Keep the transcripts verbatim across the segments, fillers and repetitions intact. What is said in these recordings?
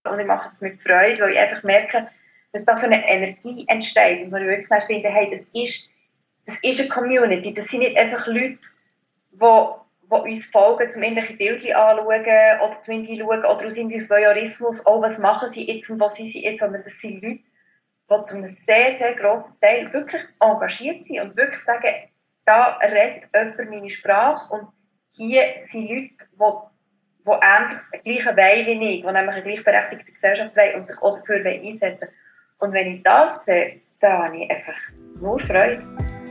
und ich mache es mit Freude, weil ich einfach merke, was da für eine Energie entsteht und wo ich wirklich finde, hey, das ist, das ist eine Community, das sind nicht einfach Leute, die, die uns folgen, um irgendwelche Bilder anzuschauen oder zum irgendwie schauen oder aus irgendwie Voyeurismus, oh, was machen sie jetzt und was sind sie jetzt, sondern das sind Leute, die zu einem sehr, sehr grossen Teil wirklich engagiert sind und wirklich sagen, da redet jemand meine Sprache und hier sind Leute, die, die ähnlich das Gleiche wollen wie ich, die nämlich eine gleichberechtigte Gesellschaft wollen und sich auch dafür einsetzen. Und wenn ich das sehe, dann habe ich einfach nur Freude.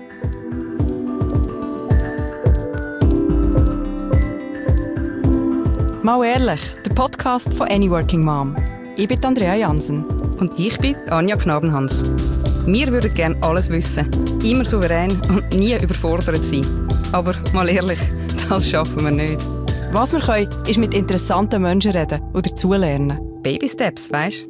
Mal ehrlich, der Podcast von Any Working Mom. Ich bin Andrea Jansen. Und ich bin Anja Knabenhans. Wir würden gerne alles wissen, immer souverän und nie überfordert sein. Aber mal ehrlich, das schaffen wir nicht. Was wir können, ist mit interessanten Menschen reden und dazulernen. Baby Steps, weisst?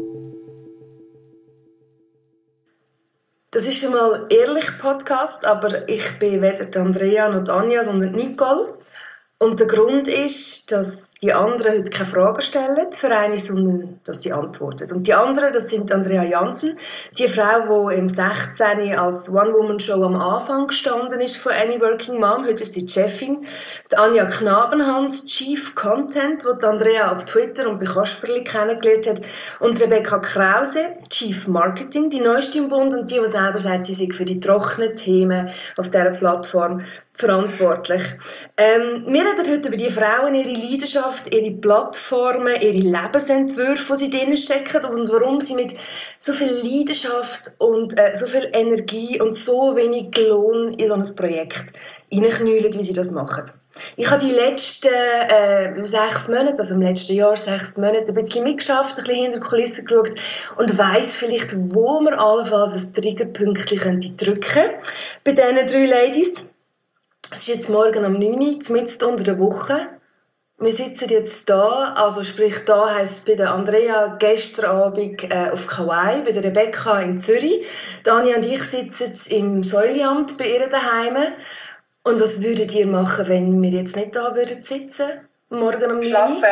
Das ist schon mal ehrlich Podcast, aber ich bin weder Andrea noch Anja, sondern Nicole. Und der Grund ist, dass die anderen heute keine Fragen stellen für eine, sondern dass sie antworten. Und die anderen, das sind Andrea Jansen, die Frau, die im sechzehn als One-Woman-Show am Anfang gestanden ist von Any Working Mom. Heute ist sie die Chefin. Die Anja Knabenhans, Chief Content, die Andrea auf Twitter und bei Kasperli kennengelernt hat. Und Rebecca Krause, Chief Marketing, die neueste im Bund und die, die selber sagt, sie sei für die trockenen Themen auf dieser Plattform verantwortlich. Ähm, wir reden heute über die Frauen, ihre Leidenschaft, ihre Plattformen, ihre Lebensentwürfe, die sie drinnen stecken und warum sie mit so viel Leidenschaft und äh, so viel Energie und so wenig Lohn in so ein Projekt reinknüllen, wie sie das machen. Ich habe die letzten äh, sechs Monate, also im letzten Jahr sechs Monate, ein bisschen mitgeschafft, ein bisschen hinter die Kulissen geschaut und weiss vielleicht, wo man allenfalls ein Triggerpünktchen drücken könnte bei diesen drei Ladies. Es ist jetzt morgen um neun Uhr, mitten unter der Woche. Wir sitzen jetzt da, also sprich da heisst es bei der Andrea gestern Abend äh, auf Kauai, bei der Rebecca in Zürich. Dani und ich sitzen im Säuliamt bei ihr daheim. Und was würdet ihr machen, wenn wir jetzt nicht da würden sitzen? Morgen um neun Uhr? Schlafen.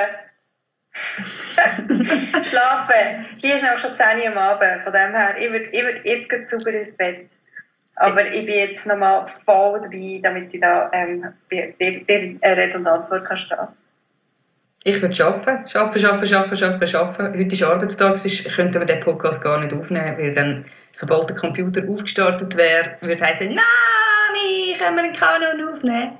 Schlafen. Hier ist auch schon zehn Uhr am Abend. Von dem her, ich würde ich würd jetzt gleich super ins Bett. Aber ich bin jetzt nochmal voll dabei, damit ich da ähm, dir, dir Rede und Antwort kann stehen. Ich würde arbeiten. Arbeiten, arbeiten, arbeiten, arbeiten, arbeiten. Heute ist Arbeitstag, sonst könnten wir den Podcast gar nicht aufnehmen, weil dann, sobald der Computer aufgestartet wäre, würde es heißen, Mami, können wir einen Kanon aufnehmen?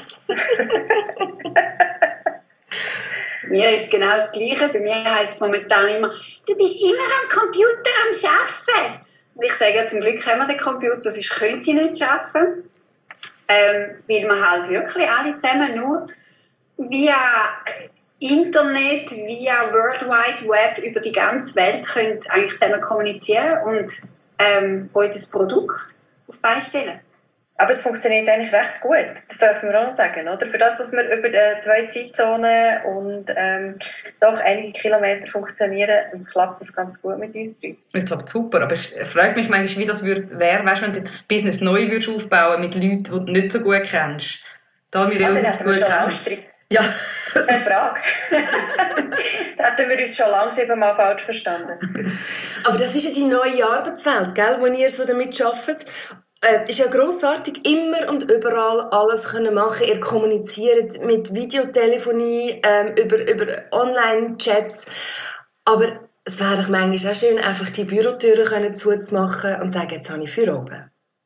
Mir ist genau das Gleiche. Bei mir heisst es momentan immer, du bist immer am Computer am Arbeiten. Und ich sage ja, zum Glück haben wir den Computer, sonst könnte ich nicht arbeiten. Ähm, weil wir halt wirklich alle zusammen nur via Internet, via World Wide Web über die ganze Welt können eigentlich zusammen kommunizieren und ähm, unser Produkt auf die Beine stellen. Aber es funktioniert eigentlich recht gut, das dürfen wir auch noch sagen, oder? Für das, dass wir über äh, zwei Zeitzonen und ähm, doch einige Kilometer funktionieren, klappt das ganz gut mit uns drei. Das klappt super, aber ich frage mich manchmal, wie das wäre, weißt, wenn du das Business neu würdest aufbauen mit Leuten, die du nicht so gut kennst. Da wir ah, uns dann hätten wir schon Anstrich. Ja. Keine Frage. Da hätten wir uns schon lange siebenmal falsch verstanden. Aber das ist ja die neue Arbeitswelt, gell, wo ihr so damit arbeitet. Es äh, ist ja grossartig, immer und überall alles können machen. Ihr kommuniziert mit Videotelefonie, ähm, über, über Online-Chats. Aber es wäre doch manchmal auch schön, einfach die Bürotüren zuzumachen und zu sagen, jetzt habe ich für oben.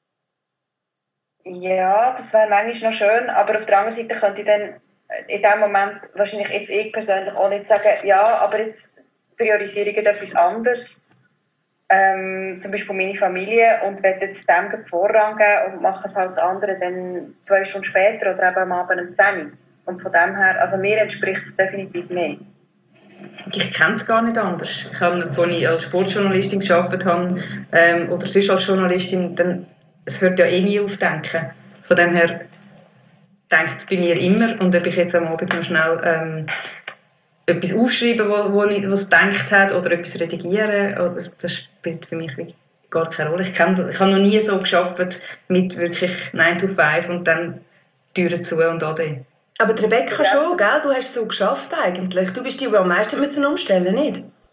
Ja, das wäre manchmal noch schön, aber auf der anderen Seite könnte ich dann in dem Moment wahrscheinlich jetzt ich persönlich auch nicht sagen, ja, aber jetzt priorisiere ich etwas anderes. Ähm, zum Beispiel meine Familie und werde jetzt dem Vorrang geben und mache es halt das andere dann zwei Stunden später oder eben am Abend um zehn Uhr. Und von dem her, also mir entspricht es definitiv mehr. Ich kenne es gar nicht anders. Ich habe, als ich als Sportjournalistin gearbeitet habe ähm, oder sonst als Journalistin, dann, es hört ja eh nie auf denken. Von dem her denkt es bei mir immer, und ob ich jetzt am Abend noch schnell ähm, etwas aufschreiben, wo, wo ich, was gedacht hat, oder etwas redigieren, oder, das spielt für mich gar keine Rolle. Ich, kenn, ich habe noch nie so gearbeitet mit wirklich nine to five und dann Türen zu und ade. Aber die Rebecca ja. schon, gell? Du hast so geschafft eigentlich. Du bist die, die am meisten müssen umstellen, nicht?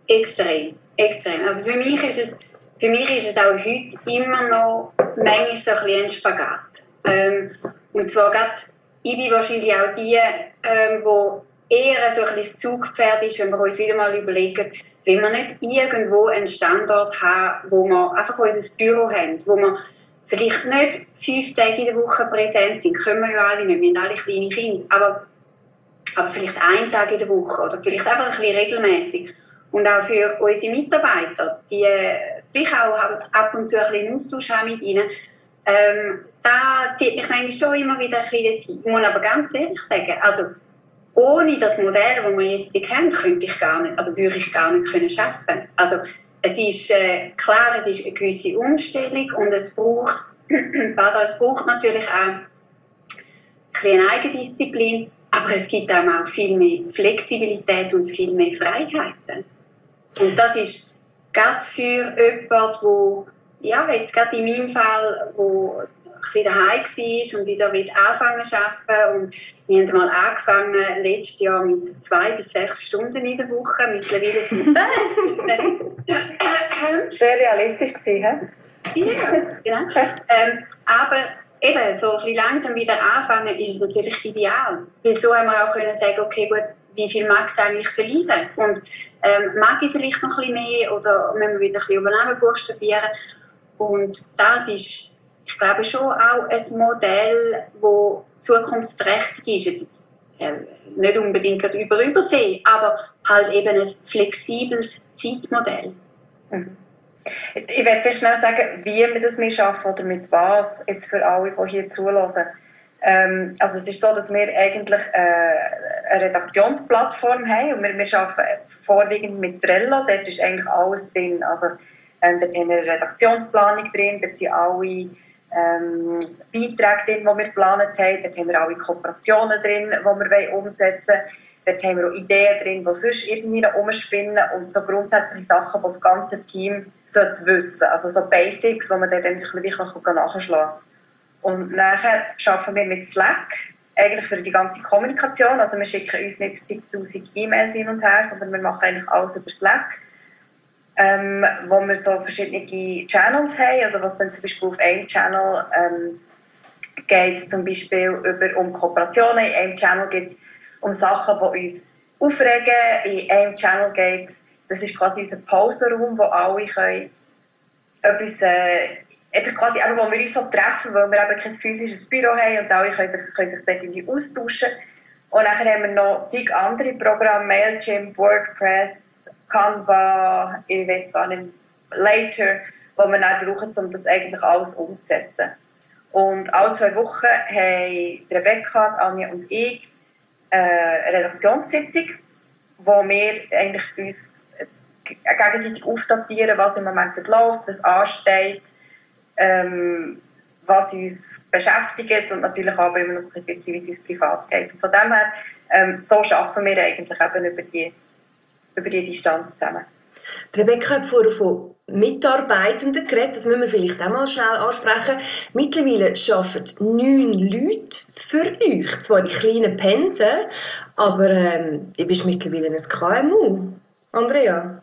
Extrem, extrem. Also für mich ist es, für mich ist es auch heute immer noch manchmal so ein bisschen ein Spagat. Ähm, und zwar gerade, ich bin wahrscheinlich auch die, ähm, die eher so ein bisschen das Zugpferd ist, wenn wir uns wieder mal überlegen, wenn wir nicht irgendwo einen Standort haben, wo wir einfach unser Büro haben, wo wir vielleicht nicht fünf Tage in der Woche präsent sind, können wir ja alle nicht, wir haben alle kleine Kinder, aber, aber vielleicht einen Tag in der Woche oder vielleicht einfach ein bisschen regelmäßig. Und auch für unsere Mitarbeiter, die vielleicht auch ab und zu ein bisschen Austausch haben mit ihnen, ähm, da zieht mich eigentlich schon immer wieder ein bisschen dorthin. Ich muss aber ganz ehrlich sagen, also ohne das Modell, das wir jetzt kennen, könnte ich gar nicht, also würde ich gar nicht können arbeiten. Also es ist äh, klar, es ist eine gewisse Umstellung und es braucht, es braucht natürlich auch ein bisschen Eigendisziplin, aber es gibt auch viel mehr Flexibilität und viel mehr Freiheiten. Und das ist gerade für jemanden, der, ja, jetzt gerade in meinem Fall, wo ein bisschen daheim war und wieder anfangen zu arbeiten. Und wir haben mal angefangen, letztes Jahr mit zwei bis sechs Stunden in der Woche. Mittlerweile sind es sehr realistisch gewesen, he? Ja, genau. Ähm, aber eben, so ein bisschen langsam wieder anfangen, ist es natürlich ideal. Weil so haben wir auch können sagen, okay, gut, wie viel mag es eigentlich verleiden? Und ähm, mag ich vielleicht noch ein bisschen mehr oder müssen wir wieder ein bisschen übernehmen, buchstabieren? Und das ist, ich glaube, schon auch ein Modell, das zukunftsträchtig ist. Jetzt, äh, nicht unbedingt über Übersee, aber halt eben ein flexibles Zeitmodell. Mhm. Ich werde vielleicht schnell sagen, wie wir das schaffen oder mit was, jetzt für alle, die hier zulassen. Ähm, also es ist so, dass wir eigentlich äh, eine Redaktionsplattform haben und wir, wir arbeiten vorwiegend mit Trello, dort ist eigentlich alles drin. Also ähm, dort haben wir eine Redaktionsplanung drin, dort sind alle ähm, Beiträge drin, die wir geplant haben, dort haben wir alle Kooperationen drin, die wir umsetzen wollen. Dort haben wir auch Ideen drin, die sonst irgendwie umspinnen und so grundsätzliche Sachen, die das ganze Team sollte wissen. Also so Basics, die man dann wirklich nachschlagen kann. Und nachher arbeiten wir mit Slack, eigentlich für die ganze Kommunikation. Also wir schicken uns nicht zigtausend E-Mails hin und her, sondern wir machen eigentlich alles über Slack. Ähm, wo wir so verschiedene Channels haben, also was dann zum Beispiel auf einem Channel ähm, geht es zum Beispiel über, um Kooperationen, in einem Channel geht es um Sachen, die uns aufregen, in einem Channel geht es, das ist quasi unser Pausenraum, wo alle können etwas, äh, einfach quasi eben, wo wir uns so treffen, weil wir eben kein physisches Büro haben und alle können sich, können sich dort irgendwie austauschen. Und dann haben wir noch zig andere Programme, Mailchimp, WordPress, Canva, ich weiss gar nicht, Later, die wir dann brauchen, um das eigentlich alles umzusetzen. Und alle zwei Wochen haben Rebecca, Anja und ich eine Redaktionssitzung, wo wir eigentlich uns gegenseitig aufdatieren, was im Moment läuft, was ansteht, ähm, was uns beschäftigt und natürlich auch, wenn es ein bisschen wie es uns privat geht. Und von dem her, ähm, so arbeiten wir eigentlich eben über die, über die Distanz zusammen. Rebecca hat vorher von Mitarbeitenden geredet, das müssen wir vielleicht auch mal schnell ansprechen. Mittlerweile arbeiten neun Leute für euch, zwar in kleinen Pensen, aber ähm, du bist mittlerweile ein K M U. Andrea?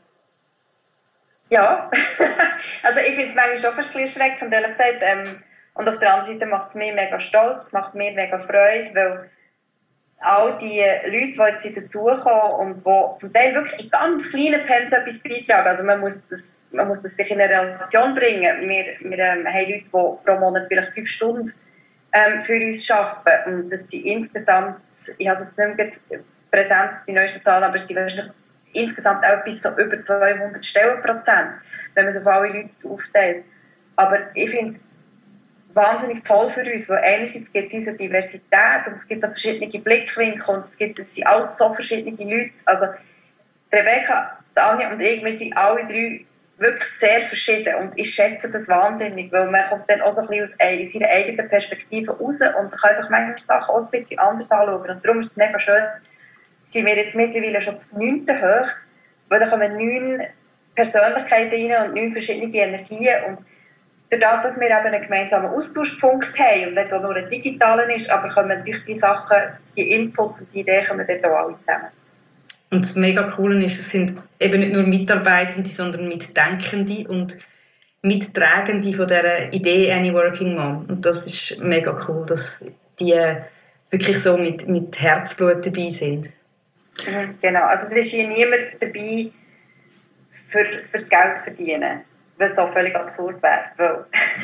Ja, also ich finde es manchmal schon fast ein bisschen erschreckend, ehrlich gesagt. Ähm, und auf der anderen Seite macht es mich mega stolz, es macht mir mega Freude, weil all die Leute, die jetzt dazukommen und die zum Teil wirklich in ganz kleinen Pensen etwas beitragen, also man muss das, man muss das vielleicht in eine Relation bringen. Wir, wir ähm, haben Leute, die pro Monat vielleicht fünf Stunden ähm, für uns arbeiten und das sind insgesamt, ich habe jetzt nicht mehr präsent, die neuesten Zahlen, aber es sind wahrscheinlich insgesamt auch bis so über zweihundert Stellenprozent, wenn man so auf alle Leute aufteilt. Aber ich finde es wahnsinnig toll für uns, weil einerseits gibt es unsere Diversität und es gibt auch verschiedene Blickwinkel und es gibt es sind alles so verschiedene Leute. Also Rebecca, Anja und ich, wir sind alle drei wirklich sehr verschieden und ich schätze das wahnsinnig, weil man kommt dann auch so ein bisschen aus seiner eigenen Perspektive raus und kann einfach manchmal Sachen auch ein bisschen anders anschauen. Und darum ist es mega schön, sind wir jetzt mittlerweile schon das neunte hoch, weil da kommen neun Persönlichkeiten rein und neun verschiedene Energien und durch das, dass wir eben einen gemeinsamen Austauschpunkt haben und nicht auch nur ein digitaler ist, aber kommen durch die Sachen, die Inputs und die Ideen kommen dort auch alle zusammen. Und das mega Coole ist, es sind eben nicht nur Mitarbeitende, sondern Mitdenkende und Mittragende von dieser Idee Any Working Mom. Und das ist mega cool, dass die wirklich so mit, mit Herzblut dabei sind. Mhm, genau, also es ist hier niemand dabei für, fürs Geld verdienen, was so völlig absurd wäre. Weil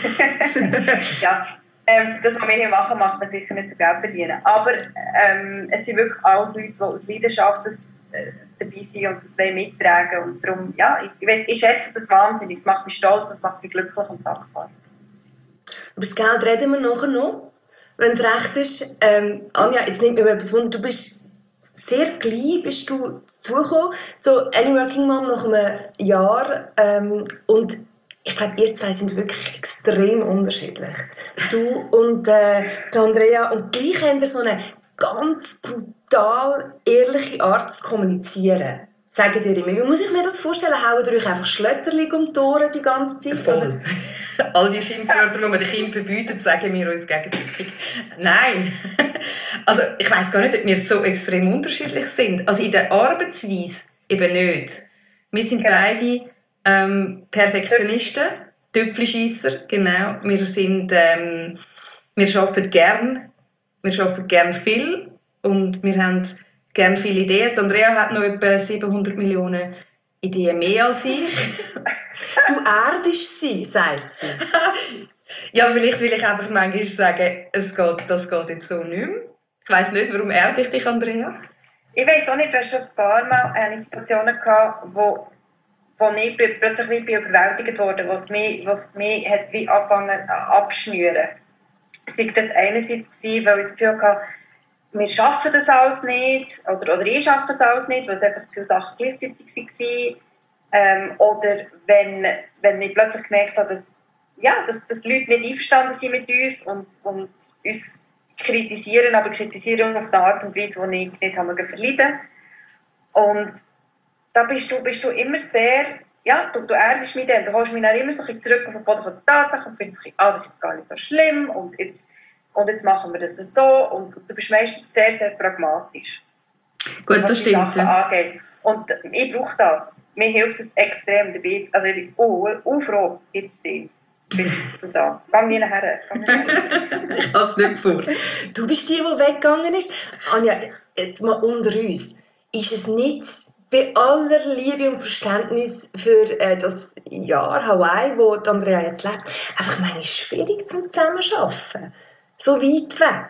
ja, ähm, das, was wir hier machen, macht man sicher nicht zu Geld verdienen. Aber ähm, es sind wirklich alles Leute, die aus Leidenschaft das, äh, dabei sind und das wollen mittragen. Und darum, ja, ich, ich, weiss, ich schätze das wahnsinnig. Es macht mich stolz, es macht mich glücklich und dankbar. Über das Geld reden wir nachher noch, wenn es recht ist. Ähm, Anja, jetzt nimmt mich etwas Wunder, du bist sehr gleich bist du dazugekommen, so Any Working Mom nach einem Jahr. Ähm, und ich glaube, ihr zwei sind wirklich extrem unterschiedlich. Du und äh, die Andrea. Und gleich habt ihr so eine ganz brutal ehrliche Art zu kommunizieren. Sagt ihr immer. Wie muss ich mir das vorstellen? Hauen ihr euch einfach Schlötterli um die Ohren die ganze Zeit? Voll. All die Schimpfwörter, die man den Kindern verbietet, sagen wir uns gegenseitig. Nein. Also ich weiss gar nicht, ob wir so extrem unterschiedlich sind. Also in der Arbeitsweise eben nicht. Wir sind genau. beide ähm, Perfektionisten, Tüpfelscheisser, genau. Wir sind, ähm, wir arbeiten gern, wir arbeiten gern viel und wir haben gern viele Ideen. Die Andrea hat noch etwa siebenhundert Millionen Ideen mehr als ich. Du erdest sie, sagt sie. Ja, vielleicht will ich einfach manchmal sagen, es geht, das geht jetzt so nicht mehr. Ich weiss nicht, warum erde ich dich, Andrea? Ich weiss auch nicht, du hast schon ein paar Mal eine Situationen gehabt, wo, wo ich plötzlich wie überwältigt wurde, was mich, was mich hat wie angefangen abschnüren. Es war das einerseits, weil ich das Gefühl hatte, wir schaffen das alles nicht, oder, oder ich schaffe das alles nicht, weil es einfach zu viele Sachen gleichzeitig waren. Ähm, oder wenn, wenn ich plötzlich gemerkt habe, dass, ja, dass, dass die Leute nicht einverstanden sind mit uns und, und uns kritisieren, aber kritisieren auf eine Art und Weise, die ich nicht habe verleiden. Und da bist du, bist du immer sehr, ja, du, du erdest mich dann, du holst mich dann immer so ein bisschen zurück auf den Boden von der Tatsache und findest, ah, das ist jetzt gar nicht so schlimm und jetzt, und jetzt machen wir das so und du bist meistens sehr, sehr pragmatisch. Gut, das stimmt. Sachen ja. angeht. Und ich brauche das. Mir hilft das extrem dabei. Also ich bin oh, oh froh, jetzt bin du da. Geh nie nachher. Ich kann es nicht vor. Du bist die, die weggegangen ist. Anja, jetzt mal unter uns. Ist es nicht bei aller Liebe und Verständnis für äh, das Jahr Hawaii, wo die Andrea jetzt lebt, einfach manchmal schwierig zum Zusammenarbeiten? So weit weg?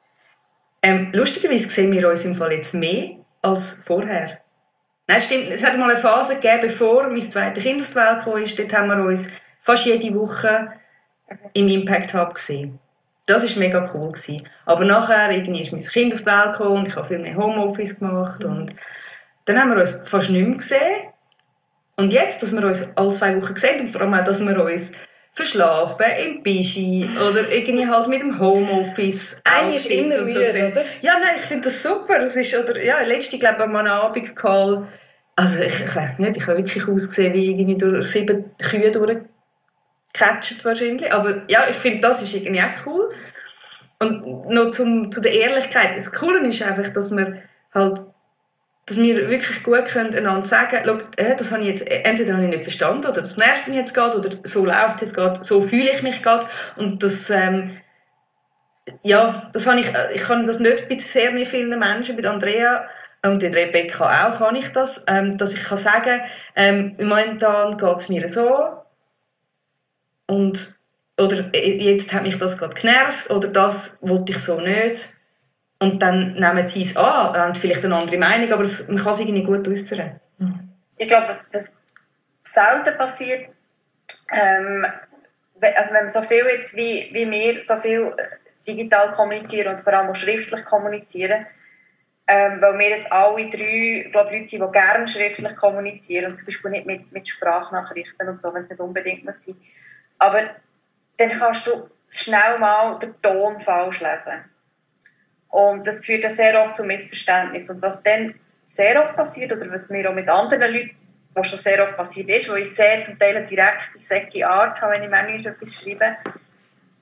Ähm, lustigerweise sehen wir uns im Fall jetzt mehr als vorher. Nein, stimmt. Es hat mal eine Phase gegeben, bevor mein zweites Kind auf die Welt gekommen ist. Dort haben wir uns fast jede Woche im Impact Hub gesehen. Das war mega cool gewesen. Aber nachher irgendwie ist mein Kind auf die Welt gekommen und ich habe viel mehr Homeoffice gemacht. Und dann haben wir uns fast nicht mehr gesehen. Und jetzt, dass wir uns alle zwei Wochen sehen und vor allem auch, dass wir uns verschlafen, im Bischi oder irgendwie halt mit dem Homeoffice eigentlich immer und so müde, oder? Ja, nein, ich finde das super. Das ist, oder, ja, letzte, glaube ich, am Abend Call. Also ich, ich weiß nicht, ich habe wirklich ausgesehen wie irgendwie durch sieben Kühe durchgecatcht wahrscheinlich. Aber ja, ich finde, das ist irgendwie auch cool. Und noch zum, zu der Ehrlichkeit. Das Coole ist einfach, dass wir halt dass wir wirklich gut können einander sagen, schau, äh, das habe ich jetzt, entweder habe ich nicht verstanden oder das nervt mich jetzt gerade oder so läuft es jetzt gerade, so fühle ich mich gerade und das, ähm, ja, das habe ich, ich kann das nicht bei sehr nicht vielen Menschen, bei Andrea und der Rebecca auch, kann ich das, ähm, dass ich kann sagen, ähm, momentan geht es mir so und, oder jetzt hat mich das gerade genervt oder das wollte ich so nicht. Und dann nehmen sie es an, haben vielleicht eine andere Meinung, aber es, man kann es irgendwie gut äußern. Ich glaube, was, was selten passiert, ähm, also wenn man so viel jetzt wie, wie wir so viel digital kommunizieren und vor allem auch schriftlich kommunizieren, ähm, weil wir jetzt alle drei, glaube Leute sind, die gerne schriftlich kommunizieren und zum Beispiel nicht mit, mit Sprachnachrichten und so, wenn es nicht unbedingt muss sein. Aber dann kannst du schnell mal den Ton falsch lesen. Und das führt ja sehr oft zu Missverständnissen. Und was dann sehr oft passiert, oder was mir auch mit anderen Leuten, was schon sehr oft passiert ist, wo ich sehr zum Teil eine direkte, säcke Art habe, wenn ich manchmal etwas schreibe,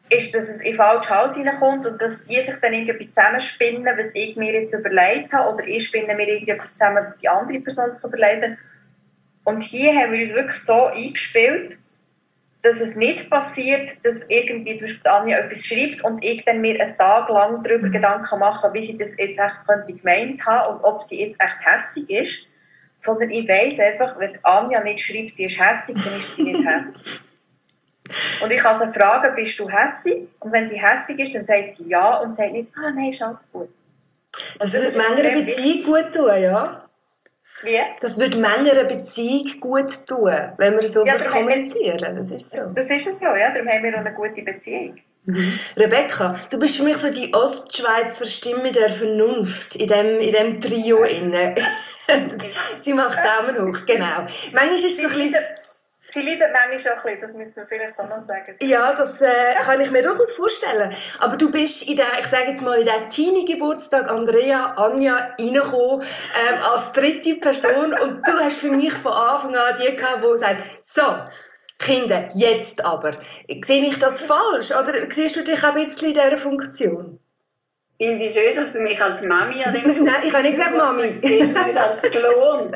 ist, dass es in falsches Haus reinkommt und dass die sich dann irgendetwas zusammenspinnen, was ich mir jetzt überlegt habe, oder ich spinne mir irgendetwas zusammen, was die andere Person sich überlegt hat. Und hier haben wir uns wirklich so eingespielt, dass es nicht passiert, dass irgendwie zum Beispiel Anja etwas schreibt und ich dann mir einen Tag lang darüber Gedanken mache, wie sie das jetzt echt könnte gemeint haben und ob sie jetzt echt hässig ist. Sondern ich weiss einfach, wenn Anja nicht schreibt, sie ist hässig, dann ist sie nicht hässig. Und ich kann sie fragen, bist du hässig? Und wenn sie hässig ist, dann sagt sie ja und sagt nicht, ah nein, ist alles gut. Das, das würde Männer eine Beziehung gut tun, ja? Wie? Das würde Männer eine Beziehung gut tun, wenn wir so ja, kommunizieren. Wir, das ist so. Das ist es so, ja. Darum haben wir auch eine gute Beziehung. Mhm. Rebecca, du bist für mich so die Ostschweizer Stimme der Vernunft in dem, in dem Trio inne. Sie macht Daumen hoch, genau. Manchmal ist es so ein bisschen... Sie leidet manchmal auch ein bisschen, das müssen wir vielleicht auch noch sagen. Ja, das äh, kann ich mir durchaus vorstellen. Aber du bist in der, ich sage jetzt mal, in den Teenie-Geburtstag Andrea, Anja reingekommen, ähm, als dritte Person und du hast für mich von Anfang an die gehabt, die sagt, so, Kinder, jetzt aber. Sehe ich das falsch oder siehst du dich auch ein bisschen in dieser Funktion? Ich finde es schön, dass du mich als Mami an dem Nein, ich habe nicht gesagt Mami. Ich bin nicht als Klon.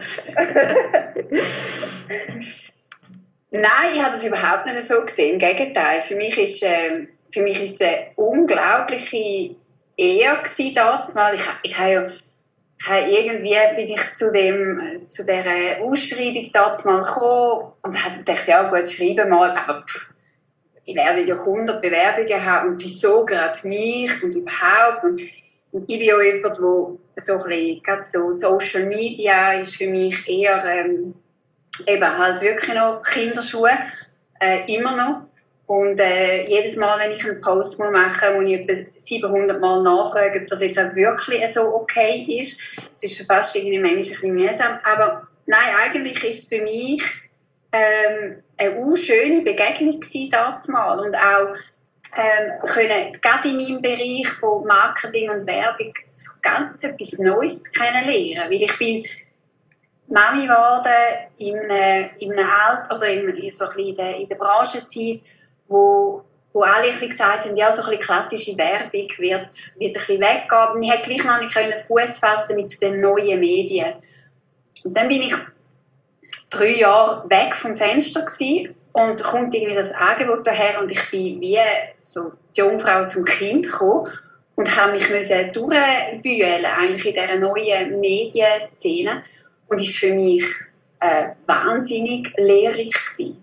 Nein, ich habe das überhaupt nicht so gesehen. Im Gegenteil. Für mich ist, äh, für mich ist es eine unglaubliche Ehre gewesen, damals. Ich, ich habe ja, ich habe irgendwie bin ich zu dem, zu dieser Ausschreibung damals mal gekommen und habe gedacht, ja gut, schreibe mal, aber pff, ich werde ja hundert Bewerbungen haben und wieso gerade mich und überhaupt und, und ich bin ja jemand, wo so ein bisschen, gerade so Social Media ist für mich eher, ähm, eben halt wirklich noch Kinderschuhe, äh, immer noch. Und äh, jedes Mal, wenn ich einen Post machen muss, muss ich etwa siebenhundert Mal nachfragen, ob das jetzt auch wirklich so okay ist. Es ist schon fast irgendwie manchmal ein bisschen mühsam. Aber nein, eigentlich ist es für mich ähm, eine auch schöne Begegnung gewesen damals. Und auch ähm, können, gerade in meinem Bereich von Marketing und Werbung, so ganz etwas Neues kennenlernen. Weil ich bin Mami geworden in einem, in einem Alter, also in, so ein in, der, in der Branchenzeit, wo, wo alle ein gesagt haben, ja, so ein bisschen klassische Werbung wird, wird ein bisschen weggehen. Aber ich konnte gleich noch nicht Fuß fassen mit den neuen Medien. Und dann bin ich drei Jahre weg vom Fenster gewesen, und da kommt irgendwie das Angebot daher und ich bin wie so die Jungfrau zum Kind gekommen und habe mich müssen durchwühlen eigentlich in dieser neuen Medienszene. Und es war für mich äh, wahnsinnig lehrreich gewesen.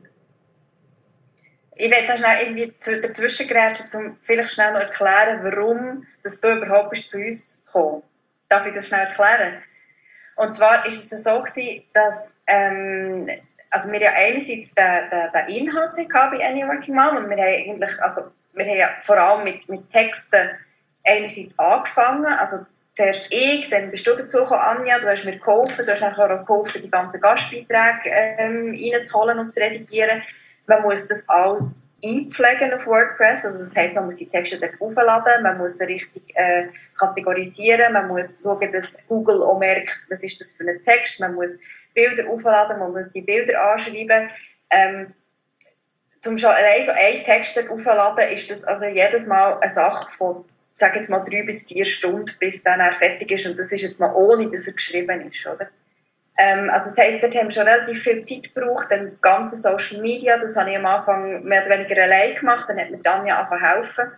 Ich werde da schnell irgendwie dazwischen grätschen, um vielleicht schnell noch erklären, warum dass du überhaupt bist zu uns gekommen. Darf ich das schnell erklären? Und zwar war es so gewesen, dass ähm, also wir ja einerseits den, den, den Inhalt hatten bei Any Working Mom und wir haben eigentlich, also wir haben ja vor allem mit, mit Texten einerseits angefangen, also zuerst ich, dann bist du dazu gekommen, Anja, du hast mir geholfen, du hast nachher auch geholfen, die ganzen Gastbeiträge ähm, reinzuholen und zu redigieren. Man muss das alles einpflegen auf WordPress, also das heisst, man muss die Texte dort aufladen, man muss sie richtig äh, kategorisieren, man muss schauen, dass Google auch merkt, was ist das für ein Text, man muss Bilder aufladen, man muss die Bilder anschreiben. Ähm, zum schon allein so einen Text dort aufladen, ist das also jedes Mal eine Sache von, sage jetzt mal, drei bis vier Stunden, bis dann er fertig ist. Und das ist jetzt mal ohne, dass er geschrieben ist, oder? Ähm, also das heisst, dort haben wir schon relativ viel Zeit gebraucht. Dann ganze Social Media, das habe ich am Anfang mehr oder weniger allein gemacht. Dann hat mir Anja angefangen helfen.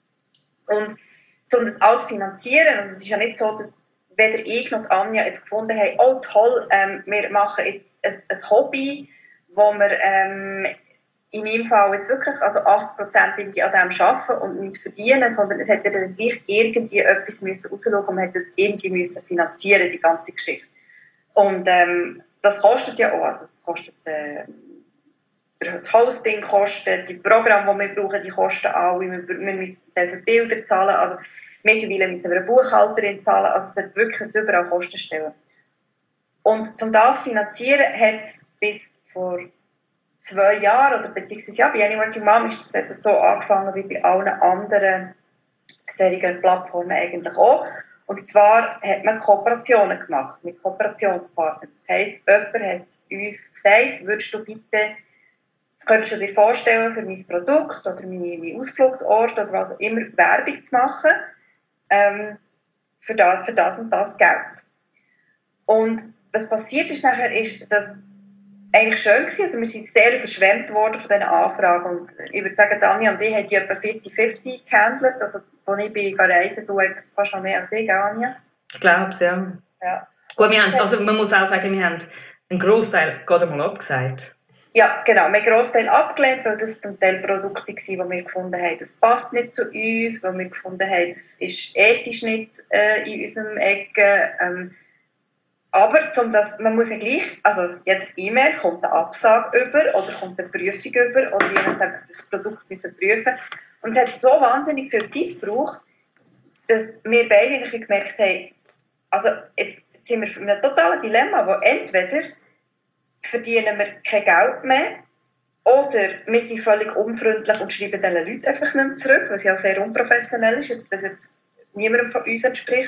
Und um das alles zu finanzieren, also es ist ja nicht so, dass weder ich noch Anja jetzt gefunden haben, oh toll, ähm, wir machen jetzt ein, ein Hobby, wo wir ähm, in meinem Fall jetzt wirklich also achtzig Prozent an dem arbeiten und nicht verdienen, sondern es hätte dann gleich irgendwie etwas müssen rausschauen und man hätte es irgendwie müssen finanzieren, die ganze Geschichte. Und ähm, das kostet ja auch, also es kostet äh, das Hosting kostet, die Programme, die wir brauchen, die kosten alle, wir, wir müssen für Bilder zahlen, also mittlerweile müssen wir eine Buchhalterin zahlen, also es hat wirklich überall Kostenstellen. Und um das zu finanzieren, hat es bis vor zwei Jahren, oder beziehungsweise ja, bei Any Working Mom ist das, hat das so angefangen wie bei allen anderen solchen Plattformen eigentlich auch. Und zwar hat man Kooperationen gemacht mit Kooperationspartnern. Das heisst, jemand hat uns gesagt, würdest du bitte könntest du dir vorstellen, für mein Produkt oder meinen mein Ausflugsort oder was auch immer Werbung zu machen, ähm, für, das, für das und das Geld. Und was passiert ist nachher, ist, dass eigentlich schön war, also wir sind sehr überschwemmt worden von diesen Anfragen und ich würde sagen, Anja und ich haben die etwa fünfzig fünfzig gehandelt, also als ich bin reisen, du fast noch mehr als ich, Anja? Ich glaube es, ja. ja. Gut, wir haben, also man muss auch sagen, wir haben einen Grossteil gerade mal abgesagt. Ja, genau. Wir haben einen Grossteil abgelehnt, weil das zum Teil Produkte waren, die wir gefunden haben, das passt nicht zu uns, weil wir gefunden haben, das ist ethisch nicht äh, in unserem Ecke. Ähm, aber zum das, man muss ja gleich, also jedes E-Mail kommt eine Absage über oder kommt eine Prüfung über oder je nachdem das Produkt müssen prüfen. Und es hat so wahnsinnig viel Zeit gebraucht, dass wir beide gemerkt haben, also jetzt sind wir in einem totalen Dilemma, wo entweder verdienen wir kein Geld mehr oder wir sind völlig unfreundlich und schreiben diesen Leuten einfach nicht mehr zurück, was ja sehr unprofessionell ist, jetzt, was jetzt niemandem von uns entspricht.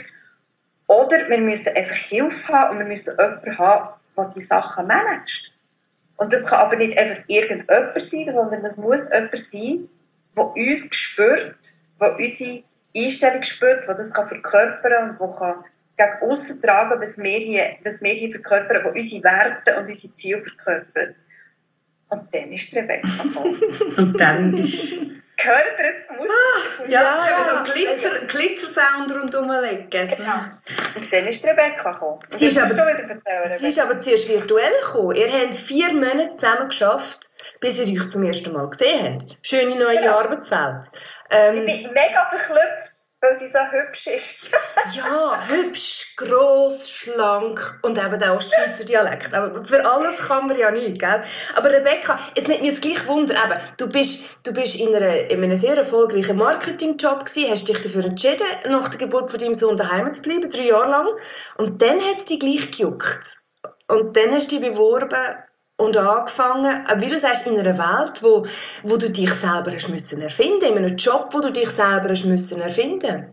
Oder wir müssen einfach Hilfe haben und wir müssen jemanden haben, der die Sachen managt. Und das kann aber nicht einfach irgendjemand sein, sondern das muss jemand sein, der uns spürt, der unsere Einstellung spürt, der das kann verkörpern und der gegen aussen tragen, was wir hier, was wir hier verkörpern, der unsere Werte und unsere Ziele verkörpert. Und dann ist Rebecca gekommen. Und dann ist... Hört ihr es? Muss ah, ja, ja, so also Glitzer, Glitzer-Sound rundherum legen. Genau. Und dann ist Rebecca gekommen. Sie ist, aber, sie ist aber zuerst virtuell gekommen. Ihr habt vier Monate zusammen geschafft, bis ihr euch zum ersten Mal gesehen habt. Schöne neue genau. Arbeitswelt. Ähm, ich bin mega verklüpft, weil sie so hübsch ist. Ja, hübsch, gross, schlank und eben auch Ostschweizer Dialekt. Aber für alles kann man ja nicht, gell? Aber Rebecca, es nimmt mich jetzt gleich Wunder, eben, du bist, du bist in, einer, in einem sehr erfolgreichen Marketingjob gewesen, hast dich dafür entschieden, nach der Geburt von deinem Sohn daheim zu bleiben, drei Jahre lang. Und dann hat es dich gleich gejuckt. Und dann hast du dich beworben und angefangen, wie du sagst, in einer Welt, wo, wo du dich selber hast müssen erfinden, in einem Job, wo du dich selber hast müssen erfinden.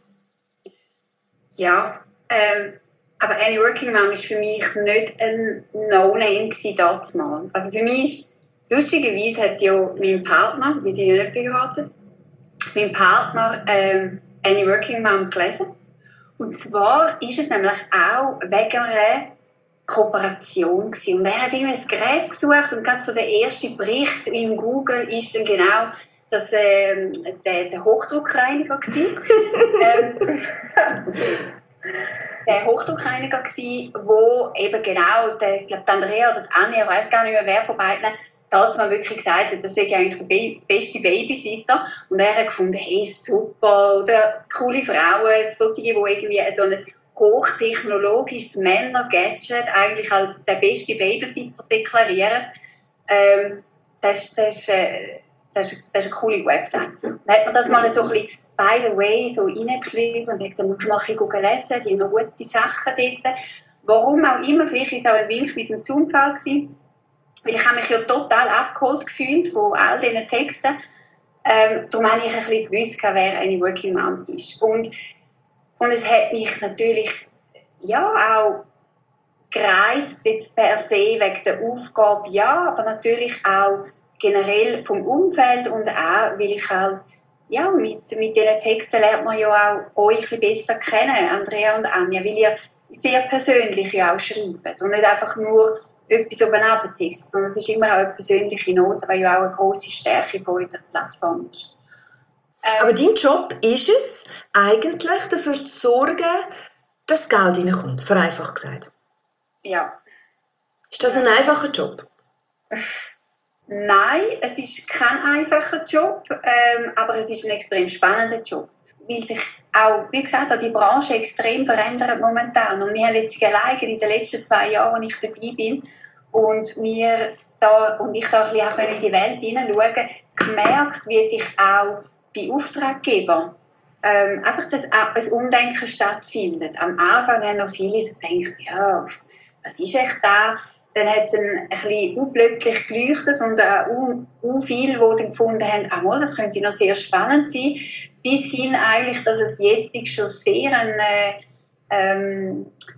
Ja, ähm, aber Any Working Mom war für mich nicht ein No-Name damals. Also für mich ist, lustigerweise hat ja mein Partner, wir sind ja nicht verheiratet, mein Partner ähm, Any Working Mom gelesen. Und zwar ist es nämlich auch wegen einer Kooperation gewesen. Und er hat irgendwie ein Gerät gesucht und gerade so der erste Bericht in Google ist dann genau das, äh, der, der Hochdruckreiniger gewesen. ähm, der Hochdruckreiniger gewesen, wo eben genau, der, ich glaube, Andrea oder Anja, ich weiß gar nicht mehr, wer von beiden, damals mal wirklich gesagt hat, das sei eigentlich der be- beste Babysitter. Und er hat gefunden, hey, super, oder coole Frauen, solche, die irgendwie so ein hochtechnologisches Männer-Gadget eigentlich als der beste Babysitter deklarieren. Ähm, das, das, äh, das, ist, das ist eine coole Website. Dann hat man das mal so ein bisschen by the way so reingeschrieben und hat gesagt, musst du mal ein bisschen lesen, die haben noch gute Sachen dort. Warum auch immer, vielleicht war es auch ein Wink mit dem Zufall gewesen, weil ich habe mich ja total abgeholt gefühlt von all diesen Texten. Ähm, darum habe ich ein bisschen gewusst, wer eine Working Mom ist. Und Und es hat mich natürlich ja auch gereizt, jetzt per se wegen der Aufgabe, ja, aber natürlich auch generell vom Umfeld und auch, weil ich halt, ja, mit, mit diesen Texten lernt man ja auch euch ein bisschen besser kennen, Andrea und Anja, weil ihr sehr persönlich ja auch schreibt und nicht einfach nur etwas oben Text, sondern es ist immer auch eine persönliche Note, weil ja auch eine grosse Stärke von unserer Plattform ist. Aber dein Job ist es, eigentlich dafür zu sorgen, dass Geld reinkommt, vereinfacht gesagt. Ja. Ist das ein einfacher Job? Nein, es ist kein einfacher Job, ähm, aber es ist ein extrem spannender Job, weil sich auch, wie gesagt, auch die Branche extrem verändert momentan. Und wir haben jetzt alleine in den letzten zwei Jahren, als ich dabei bin, und, wir da, und ich da ein bisschen auch in die Welt hineinschauen, gemerkt, wie sich auch bei Auftraggebern ähm, einfach das, ein Umdenken stattfindet. Am Anfang haben noch viele so gedacht, ja, was ist echt da? Dann hat es ein, ein bisschen unplötzlich geleuchtet und auch uh, viele, die dann gefunden haben, ah, mal, das könnte noch sehr spannend sein, bis hin eigentlich, dass es jetzt schon sehr ein, äh, ähm,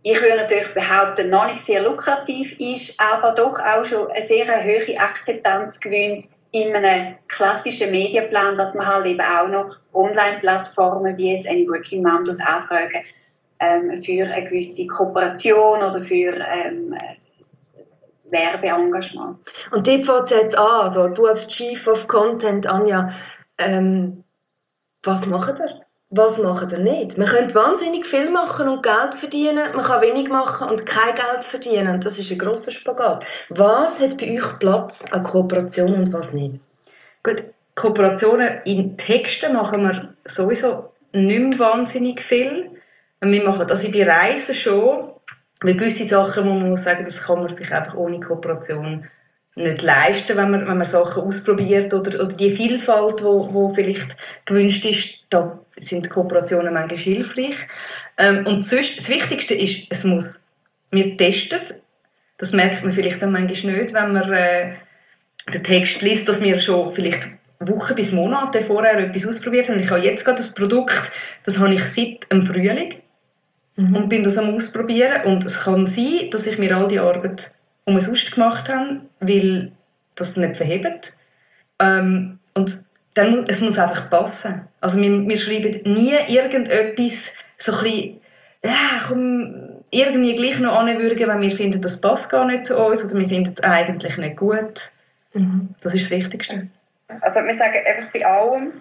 ich würde natürlich behaupten, noch nicht sehr lukrativ ist, aber doch auch schon eine sehr hohe Akzeptanz gewinnt in einem klassischen Medienplan, dass man halt eben auch noch Online-Plattformen wie jetzt Any Working Mom anfragen ähm, für eine gewisse Kooperation oder für ähm, das, das Werbeengagement. Und dort fängt es jetzt an, also du als Chief of Content, Anja, ähm, was macht ihr? Was macht ihr nicht? Man könnte wahnsinnig viel machen und Geld verdienen, man kann wenig machen und kein Geld verdienen. Und das ist ein grosser Spagat. Was hat bei euch Platz an Kooperation und was nicht? Gut, Kooperationen in Texten machen wir sowieso nicht mehr wahnsinnig viel. Wir machen das bei Reisen schon, weil gewisse Sachen, wo man muss sagen, das kann man sich einfach ohne Kooperation nicht leisten, wenn man, wenn man Sachen ausprobiert oder, oder die Vielfalt, die wo, wo vielleicht gewünscht ist, da sind Kooperationen manchmal hilfreich. Ähm, und sonst, das Wichtigste ist, es muss, wir testen, das merkt man vielleicht dann manchmal nicht, wenn man äh, den Text liest, dass wir schon vielleicht Wochen bis Monate vorher etwas ausprobiert haben. Ich habe jetzt gerade das Produkt, das habe ich seit dem Frühling mhm. und bin das am Ausprobieren und es kann sein, dass ich mir all die Arbeit umsonst gemacht habe, weil das nicht verhebt. Ähm, und dann muss, es muss einfach passen. Also wir, wir schreiben nie irgendetwas so ein bisschen, ja, komm, irgendwie gleich noch anwürgen, wenn wir finden, das passt gar nicht zu uns oder wir finden es eigentlich nicht gut. Mhm. Das ist das Wichtigste. Also wir sagen einfach bei allem,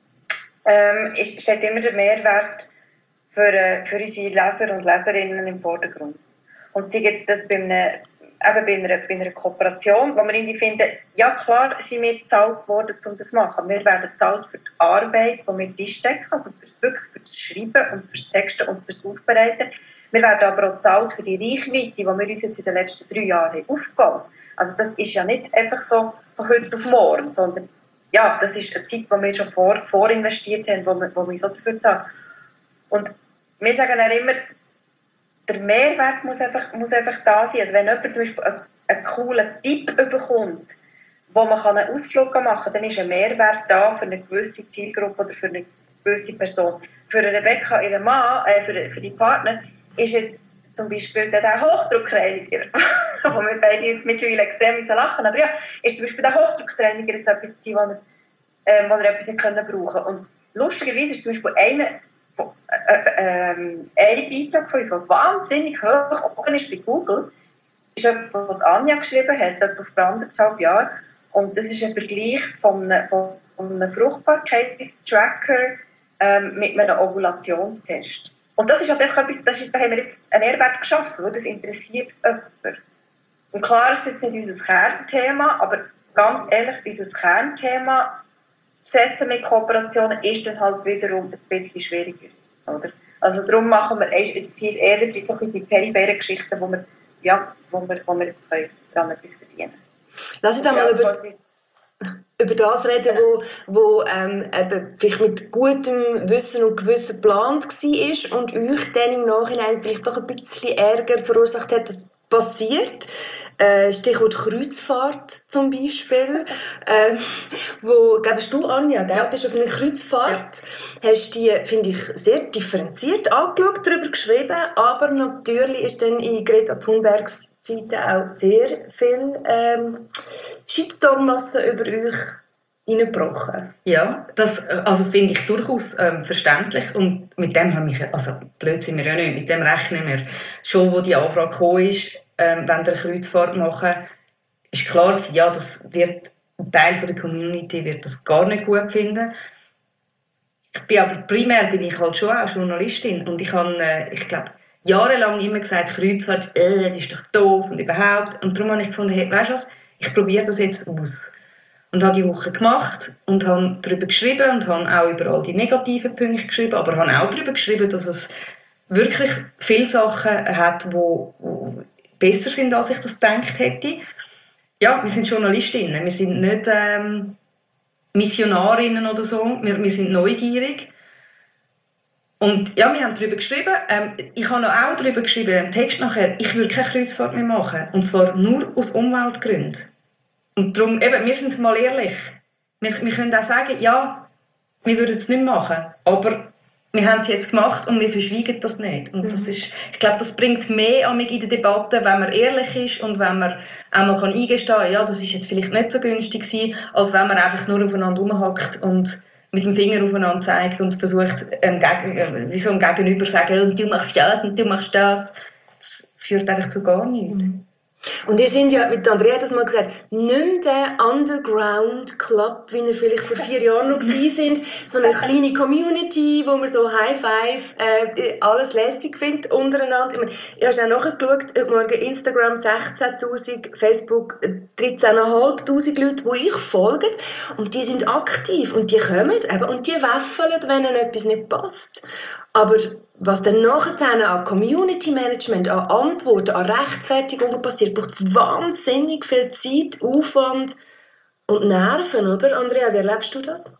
ähm, ist, steht immer der Mehrwert für, äh, für unsere Leser und Leserinnen im Vordergrund. Und sei jetzt das bei einer eben bei einer, bei einer Kooperation, wo wir irgendwie finden, ja klar sind wir bezahlt worden, um das zu machen. Wir werden bezahlt für die Arbeit, die wir reinstecken, also wirklich für das Schreiben und für das Texten und für das Aufbereiten. Wir werden aber auch bezahlt für die Reichweite, die wir uns jetzt in den letzten drei Jahren aufgebaut haben. Also das ist ja nicht einfach so von heute auf morgen, sondern ja, das ist eine Zeit, die wir schon vor, vorinvestiert haben, wo wir, wo wir uns auch dafür zahlen. Und wir sagen auch immer, der Mehrwert muss einfach, muss einfach da sein. Also wenn jemand zum Beispiel einen, einen coolen Tipp bekommt, wo man einen Ausflug machen kann, dann ist ein Mehrwert da für eine gewisse Zielgruppe oder für eine gewisse Person. Für Rebecca, ihren Mann, äh, für, für die Partner, ist jetzt zum Beispiel der, der Hochdruckreiniger, wo wir beide jetzt mittlerweile extrem müssen lachen, aber ja, ist zum Beispiel der Hochdruckreiniger jetzt etwas gewesen, wo er, äh, wo er etwas können brauchen. Und lustigerweise ist zum Beispiel einer Äh, äh, ein Beitrag von uns, der wahnsinnig hoch oben ist bei Google, ist etwas, was Anja geschrieben hat, etwa vor anderthalb Jahren. Und das ist ein Vergleich von einem, von einem Fruchtbarkeitstracker ähm, mit einem Ovulationstest. Und das ist halt etwas, das ist, da haben wir jetzt einen Mehrwert geschaffen, weil das interessiert jemanden. Und klar ist es jetzt nicht unser Kernthema, aber ganz ehrlich, unser Kernthema setzen mit Kooperationen ist dann halt wiederum ein bisschen schwieriger. Oder? Also darum machen wir, es sind eher die, so die peripheren Geschichten, wo wir, ja, wo wir, wo wir jetzt können, daran etwas verdienen. Lass uns einmal über, über das reden, wo, wo ähm, eben vielleicht mit gutem Wissen und Gewissen geplant war und euch dann im Nachhinein vielleicht doch ein bisschen Ärger verursacht hat, dass passiert. Äh, Stichwort Kreuzfahrt zum Beispiel. äh, wo, glaubst du, Anja, gell? Ja. Bist auf einer Kreuzfahrt, ja. Hast die, finde ich, sehr differenziert angeschaut, darüber geschrieben, aber natürlich ist dann in Greta Thunbergs Zeit auch sehr viel ähm, Shitstorm-Masse über euch reingebrochen. Ja, das also finde ich durchaus ähm, verständlich und mit dem haben wir, also blöd sind wir ja nicht, mit dem rechnen wir. Schon, wo die Anfrage gekommen ist, ähm, wenn wir eine Kreuzfahrt machen, ist klar gewesen, ja, das wird, ein Teil von der Community wird das gar nicht gut finden. Ich bin aber primär bin ich halt schon auch Journalistin und ich habe, äh, ich glaube, jahrelang immer gesagt, Kreuzfahrt, äh, das ist doch doof und überhaupt. Und darum habe ich gefunden, hey, weißt du was, ich probiere das jetzt aus. Und habe die Woche gemacht und habe darüber geschrieben und habe auch über all die negativen Punkte geschrieben, aber habe auch darüber geschrieben, dass es wirklich viele Sachen hat, die besser sind, als ich das gedacht hätte. Ja, wir sind Journalistinnen, wir sind nicht ähm, Missionarinnen oder so, wir, wir sind neugierig. Und ja, wir haben darüber geschrieben. Ähm, ich habe auch darüber geschrieben, im Text nachher, ich würde keine Kreuzfahrt mehr machen. Und zwar nur aus Umweltgründen. Und darum, eben, wir sind mal ehrlich. Wir, wir können auch sagen, ja, wir würden es nicht machen. Aber wir haben es jetzt gemacht und wir verschweigen das nicht. Und das ist, ich glaube, das bringt mehr an mich in der Debatte, wenn man ehrlich ist und wenn man einmal eingestehen kann, ja, das ist jetzt vielleicht nicht so günstig gewesen, als wenn man einfach nur aufeinander rumhackt und mit dem Finger aufeinander zeigt und versucht, ähm, gegen, äh, wie so ein Gegenüber zu sagen, du machst das und du machst das. Das führt einfach zu gar nichts. Mhm. Und ihr sind ja, mit Andrea hat das mal gesagt, nicht mehr der Underground-Club, wie ihr vielleicht vor vier Jahren noch gewesen sind, so eine kleine Community, wo man so High-Five äh, alles lässig findet untereinander. Ich meine, ihr habt auch nachgeschaut, heute Morgen Instagram sechzehntausend, Facebook dreizehntausendfünfhundert Leute, die ich folge. Und die sind aktiv und die kommen eben und die wäffeln, wenn ihnen etwas nicht passt. Aber was dann nachher an Community Management, an Antworten, an Rechtfertigungen passiert, braucht wahnsinnig viel Zeit, Aufwand und Nerven, oder? Andrea, wie erlebst du das?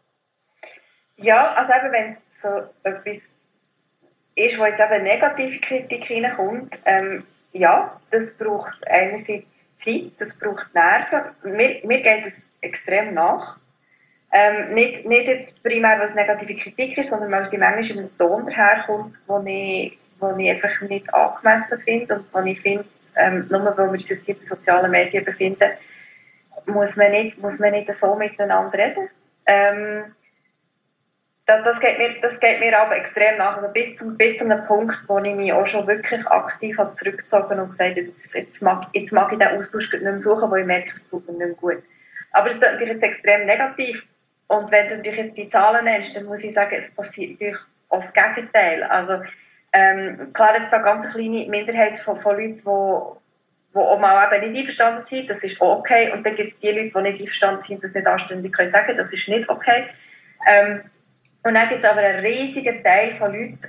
Ja, also eben, wenn es so etwas ist, wo jetzt eben negative Kritik reinkommt, ähm, ja, das braucht einerseits Zeit, das braucht Nerven. Mir, mir geht es extrem nach. Ähm, nicht, nicht jetzt primär, weil es negative Kritik ist, sondern weil sie manchmal in einem Ton daherkommt, den ich, wo ich einfach nicht angemessen finde und wo ich finde, ähm, nur weil wir uns jetzt in den sozialen Medien befinden, muss man nicht, muss man nicht so miteinander reden. Ähm, das, das, geht mir, das geht mir aber extrem nach. Also bis, zum, bis zu einem Punkt, wo ich mich auch schon wirklich aktiv habe zurückgezogen und gesagt habe, jetzt, jetzt, mag, jetzt mag ich den Austausch nicht mehr suchen, weil ich merke, es tut mir nicht mehr gut. Aber es ist natürlich jetzt extrem negativ. Und wenn du natürlich jetzt die Zahlen nennst, dann muss ich sagen, es passiert natürlich auch das Gegenteil. Also, ähm, klar, jetzt eine ganz kleine Minderheit von, von Leuten, die, die auch mal eben nicht einverstanden sind, das ist auch okay. Und dann gibt es die Leute, die nicht einverstanden sind, das nicht anständig können sagen, das ist nicht okay. Ähm, und dann gibt es aber einen riesigen Teil von Leuten,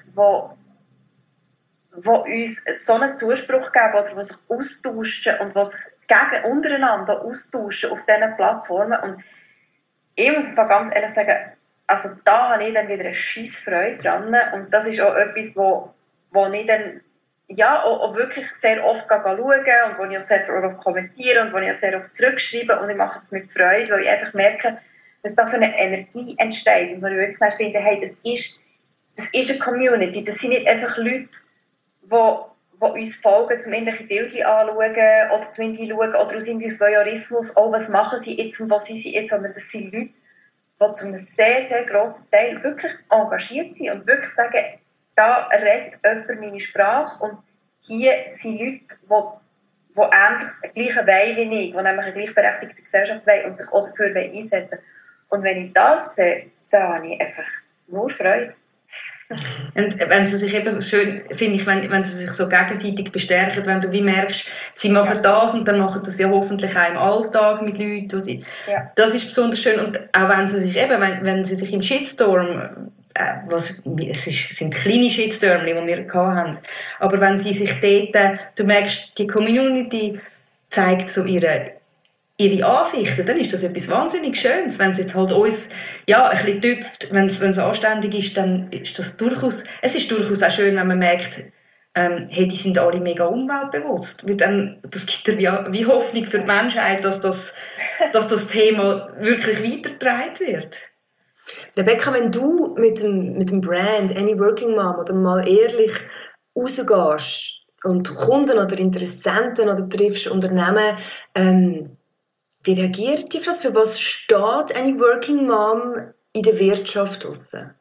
die, die uns so einen Zuspruch geben oder die sich austauschen und die sich gegen untereinander austauschen auf diesen Plattformen. Und ich muss einfach ganz ehrlich sagen, also da habe ich dann wieder eine Scheissfreude dran. Und das ist auch etwas, wo, wo ich dann ja, auch, auch wirklich sehr oft schaue und wo ich auch sehr oft kommentiere und wo ich auch sehr oft zurückschreibe. Und ich mache das mit Freude, weil ich einfach merke, was da für eine Energie entsteht. Und wo ich wirklich finde, hey, das ist, das ist eine Community. Das sind nicht einfach Leute, die, die uns folgen, zum irgendwelche Bilder anschauen oder zum irgendwie schauen oder aus irgendwie Voyeurismus, oh, was machen sie jetzt und was sind sie jetzt, sondern das sind Leute, die zu einem sehr, sehr grossen Teil wirklich engagiert sind und wirklich sagen, da redet jemand meine Sprache und hier sind Leute, die, die ähnlich das Gleiche wollen wie ich, die nämlich eine gleichberechtigte Gesellschaft wollen und sich auch dafür einsetzen. Und wenn ich das sehe, dann habe ich einfach nur Freude. Und wenn sie sich eben schön, finde ich, wenn, wenn sie sich so gegenseitig bestärken, wenn du wie merkst, sie machen ja. das und dann machen das ja hoffentlich auch im Alltag mit Leuten, sie, ja. das ist besonders schön. Und auch wenn sie sich eben, wenn, wenn sie sich im Shitstorm, äh, was, es ist, sind kleine Shitstorm, die wir hatten, aber wenn sie sich dort, du merkst, die Community zeigt so ihre ihre Ansichten, dann ist das etwas wahnsinnig Schönes. Wenn es jetzt halt uns ja, ein bisschen tüpft, wenn es, wenn es anständig ist, dann ist das durchaus, es ist durchaus auch schön, wenn man merkt, ähm, hey, die sind alle mega umweltbewusst. Weil dann, das gibt ja wie, wie Hoffnung für die Menschheit, dass das, dass das Thema wirklich weitergetragen wird. Rebecca, wenn du mit dem, mit dem Brand Any Working Mom oder mal ehrlich rausgehst und Kunden oder Interessenten oder triffst Unternehmen, ähm, wie reagiert ihr auf das? Für was steht eine Working Mom in der Wirtschaft draussen?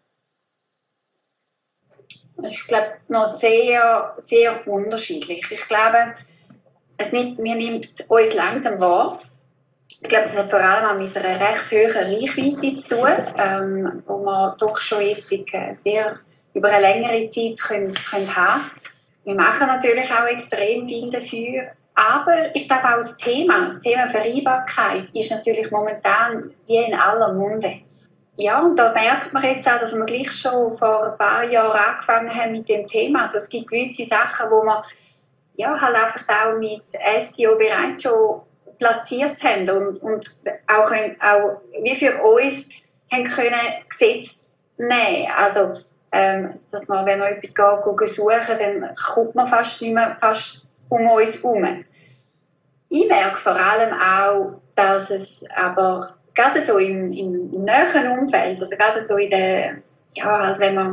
Das ist, glaube ich, noch sehr, sehr unterschiedlich. Ich glaube, es nimmt, mir nimmt uns langsam wahr. Ich glaube, es hat vor allem auch mit einer recht hohen Reichweite zu tun, ähm, wo wir doch schon jetzt sehr über eine längere Zeit können, können haben. Wir machen natürlich auch extrem viel dafür. Aber ich glaube auch das Thema, das Thema Vereinbarkeit ist natürlich momentan wie in aller Munde. Ja, und da merkt man jetzt auch, dass wir gleich schon vor ein paar Jahren angefangen haben mit dem Thema. Also es gibt gewisse Sachen, wo wir ja, halt einfach auch mit S E O bereits schon platziert haben und, und auch, können, auch wie für uns haben können Gesetze nehmen. Also, ähm, dass man, wenn man etwas geht, suchen, dann kommt man fast nicht mehr fast um uns herum. Ich merke vor allem auch, dass es aber gerade so im, im, im näheren Umfeld oder gerade so in der, ja, also wenn man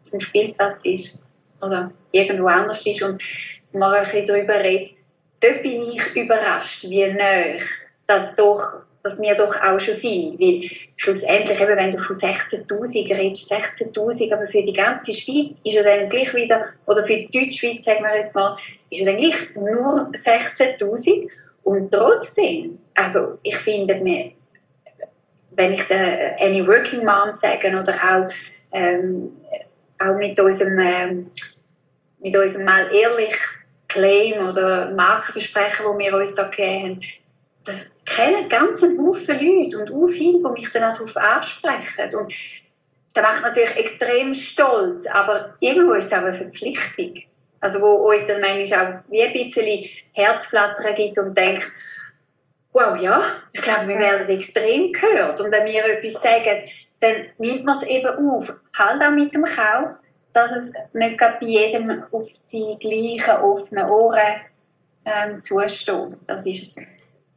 dem Spielplatz ist oder irgendwo anders ist und man ein bisschen darüber redet, dort bin ich überrascht, wie nahe das doch, dass wir doch auch schon sind. Weil schlussendlich, eben, wenn du von sechzehntausend redest, sechzehntausend, aber für die ganze Schweiz ist ja dann gleich wieder, oder für die Deutschschweiz, sagen wir jetzt mal, ist ja dann gleich nur sechzehntausend. Und trotzdem, also ich finde, wir, wenn ich der Any Working Mom sage oder auch, ähm, auch mit unserem, ähm, mit unserem mal ehrlich Claim oder Markenversprechen, das wir uns da gegeben haben, das kennen ganz einen Haufen Leute und auch viele, die mich dann auch darauf ansprechen. Und das macht natürlich extrem stolz, aber irgendwo ist es auch eine Verpflichtung. Also wo uns dann manchmal auch wie ein bisschen Herzflattern gibt und denkt, wow, ja, ich glaube, wir werden extrem gehört. Und wenn wir etwas sagen, dann nimmt man es eben auf. Halt auch mit dem Kauf, dass es nicht bei jedem auf die gleichen offenen Ohren ähm, zustößt. Das ist es.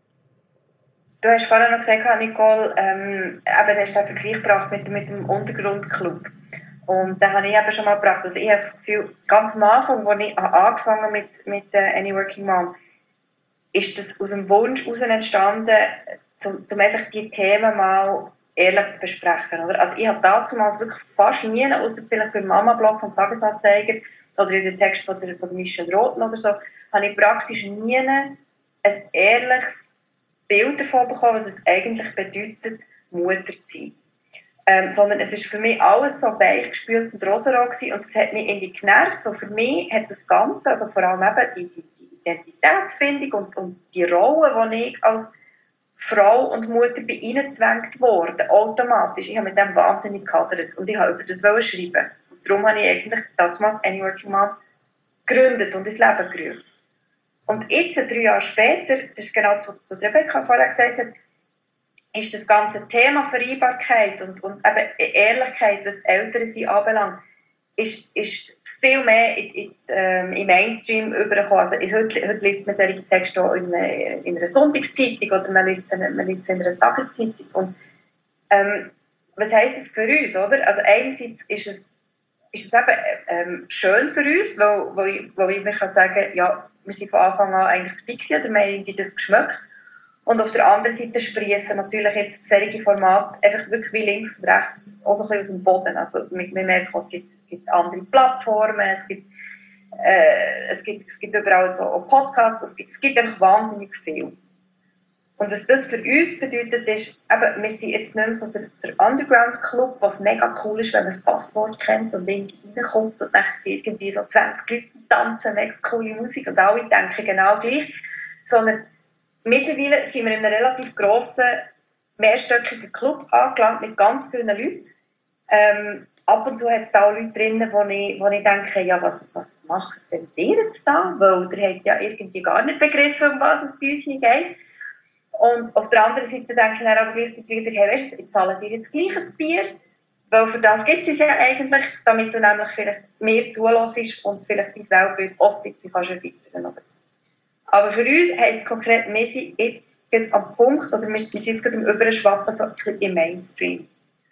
Du hast vorhin noch gesagt, Nicole, ähm, eben, du hast den Vergleich gebracht mit, mit dem Untergrundclub. Und da habe ich eben schon mal gebracht, dass ich habe das Gefühl, ganz am Anfang, als ich angefangen habe mit, mit äh, Any Working Mom, ist das aus dem Wunsch heraus entstanden, um, um einfach die Themen mal ehrlich zu besprechen. Oder? Also ich habe damals wirklich fast nie, außer vielleicht beim Mama-Blog vom Tagesanzeiger oder in den Text von der, von der Michelle Roten oder so, habe ich praktisch nie ein ehrliches Bild davon bekommen, was es eigentlich bedeutet, Mutter zu sein. Ähm, sondern es ist für mich alles so weich gespült und rosarot gewesen und es hat mich irgendwie genervt, weil für mich hat das Ganze, also vor allem eben die, die, die Identitätsfindung und, und die Rolle, die ich als Frau und Mutter bin reingezwängt worden, automatisch. Ich habe mit dem wahnsinnig gehadert und ich habe über das schreiben. Und darum habe ich eigentlich damals Any Working Mom gegründet und ins Leben gerufen. Und jetzt, drei Jahre später, das ist genau das, was Rebecca vorher gesagt hat, ist das ganze Thema Vereinbarkeit und, und eben Ehrlichkeit, was Elternsein anbelangt, ist, ist viel mehr in, in, ähm, im Mainstream übergekommen. Also heute, heute liest man solche Texte auch in, einer, in einer Sonntagszeitung oder man liest, man liest in einer Tageszeitung. Und, ähm, was heisst das für uns, oder? Also einerseits ist es, ist es eben ähm, schön für uns, weil, weil, weil ich mir kann sagen, ja, wir sind von Anfang an eigentlich dabei gewesen, oder wir haben irgendwie das geschmeckt. Und auf der anderen Seite sprießen natürlich jetzt solche Formate einfach wirklich wie links und rechts auch so ein bisschen aus dem Boden. Also wir, wir merken, es gibt, es gibt andere Plattformen, es gibt, äh, es gibt, es gibt überall so auch Podcasts, es gibt, es gibt einfach wahnsinnig viel. Und was das für uns bedeutet, ist, eben, wir sind jetzt nicht mehr so der, der Underground-Club, was mega cool ist, wenn man das Passwort kennt und irgendwie reinkommt und dann sind irgendwie so zwanzig Leute tanzen, mega coole Musik und alle denken genau gleich. Sondern mittlerweile sind wir in einem relativ grossen, mehrstöckigen Club angelangt mit ganz vielen Leuten. Ähm, ab und zu hat es da auch Leute drin, wo ich, wo ich denke, ja, was, was macht denn ihr jetzt da? Weil ihr habt ja irgendwie gar nicht begriffen, um was es bei uns hier geht. Und auf der anderen Seite denke ich dann auch gleichzeitig wieder, hey, weißt du, ich zahle dir jetzt gleich ein Bier, weil für das gibt es ja eigentlich, damit du nämlich vielleicht mehr zulässt und vielleicht dein Weltbild auch ein bisschen kannst erweitern. Aber für uns heißt es konkret, wir sind jetzt am Punkt, oder wir sind jetzt gerade am Überschwappen, so ein bisschen im Mainstream.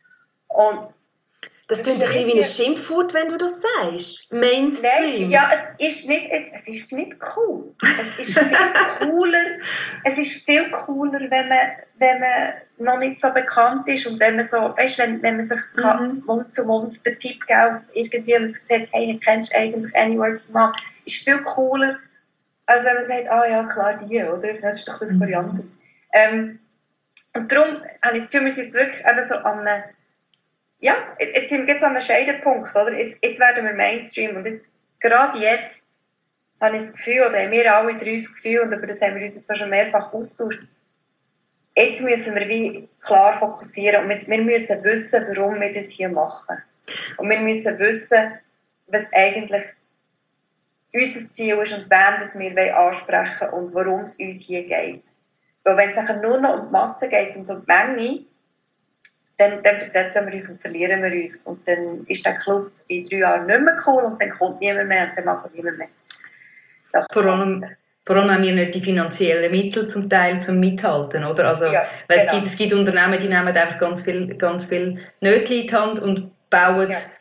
Und das klingt ein bisschen wie ein Schimpfwort, wenn du das sagst. Mainstream. Nein, ja, es ist nicht, es ist nicht cool. Es ist viel cooler, es ist viel cooler, wenn man, wenn man noch nicht so bekannt ist und wenn man so, weißt, wenn, wenn man sich mhm. kann, Mund zu Mund den Tipp geben, irgendwie, wenn man sich sagt, hey, kennst du eigentlich Any Working Mom, ist viel cooler, als wenn man sagt, ah ja, klar, die, oder? Das ist doch das für Jansen. Ähm, und darum habe ich das Gefühl, wir sind jetzt wirklich eben so an einem, ja, jetzt sind wir jetzt an einem Scheidepunkt, oder? Jetzt, jetzt werden wir Mainstream und jetzt, gerade jetzt, habe ich das Gefühl, oder haben wir alle drei das Gefühl, und über das haben wir uns jetzt auch schon mehrfach austauscht, jetzt müssen wir wie klar fokussieren und wir müssen wissen, warum wir das hier machen. Und wir müssen wissen, was eigentlich unser Ziel ist und wen das wir ansprechen wollen und worum es uns hier geht. Weil wenn es nachher nur noch um die Masse geht und um die Menge, dann, dann verzetteln wir uns und verlieren wir uns. Und dann ist der Club in drei Jahren nicht mehr cool und dann kommt niemand mehr und dann macht niemand mehr. So, vor allem, vor allem haben wir nicht die finanziellen Mittel zum Teil zum Mithalten, oder? Also, ja, weil genau. es, gibt, es gibt Unternehmen, die nehmen einfach ganz viel, ganz viel Nötchen in die Hand und bauen ja.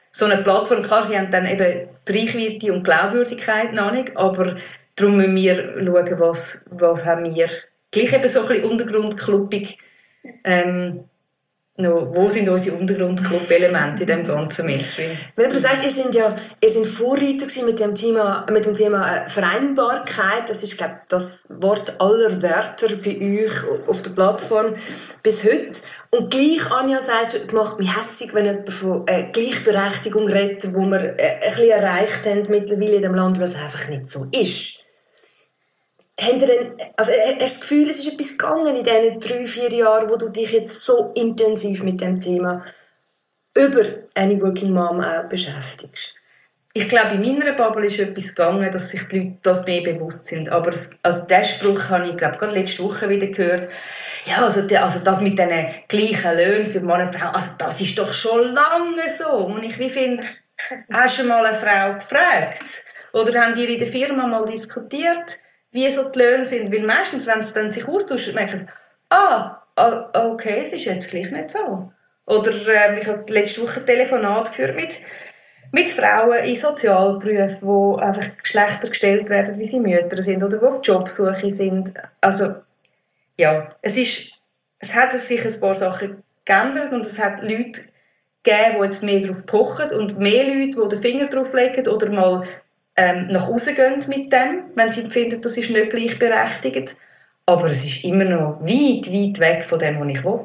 so eine Plattform, klar, sie haben dann eben die Reichweite und Glaubwürdigkeit noch nicht, aber darum müssen wir schauen, was, was haben wir gleich eben so ein bisschen untergrundkluppig, ähm, noch, wo sind unsere Untergrundclub-Elemente in dem ganzen Mainstream? Weil du sagst, ihr seid ja ihr seid Vorreiter gewesen mit dem Thema, mit dem Thema äh, Vereinbarkeit. Das ist, glaube ich, das Wort aller Wörter bei euch auf der Plattform bis heute. Und gleich, Anja, sagst du, es macht mich hässig, wenn jemand von äh, Gleichberechtigung redet, wo wir äh, ein bisschen erreicht haben mittlerweile in dem Land, weil es einfach nicht so ist. Habt ihr denn, also hast du das Gefühl, es ist etwas gegangen in diesen drei, vier Jahren, wo du dich jetzt so intensiv mit dem Thema über Any Working Mom auch beschäftigst? Ich glaube, in meiner Bubble ist etwas gegangen, dass sich die Leute das mehr bewusst sind. Aber es, also diesen Spruch habe ich, glaube gerade letzte Woche wieder gehört. Ja, also, die, also das mit diesen gleichen Löhnen für Mann und Frau, also das ist doch schon lange so. Und ich wie finde, hast du mal eine Frau gefragt? Oder haben die in der Firma mal diskutiert, wie so die Löhne sind? Weil meistens, wenn sie dann sich austauschen, merken sie, ah, okay, es ist jetzt gleich nicht so. Oder äh, ich habe letzte Woche ein Telefonat geführt mit, mit Frauen in Sozialberufen, wo einfach Geschlechter gestellt werden, wie sie Mütter sind oder die auf Jobsuche sind. Also, ja, es ist, es hat sich ein paar Sachen geändert und es hat Leute gegeben, die jetzt mehr darauf pochen und mehr Leute, die den Finger drauf legen oder mal ähm, nach Hause gehen mit dem, wenn sie finden, das ist nicht gleichberechtigt. Aber es ist immer noch weit, weit weg von dem, was ich will.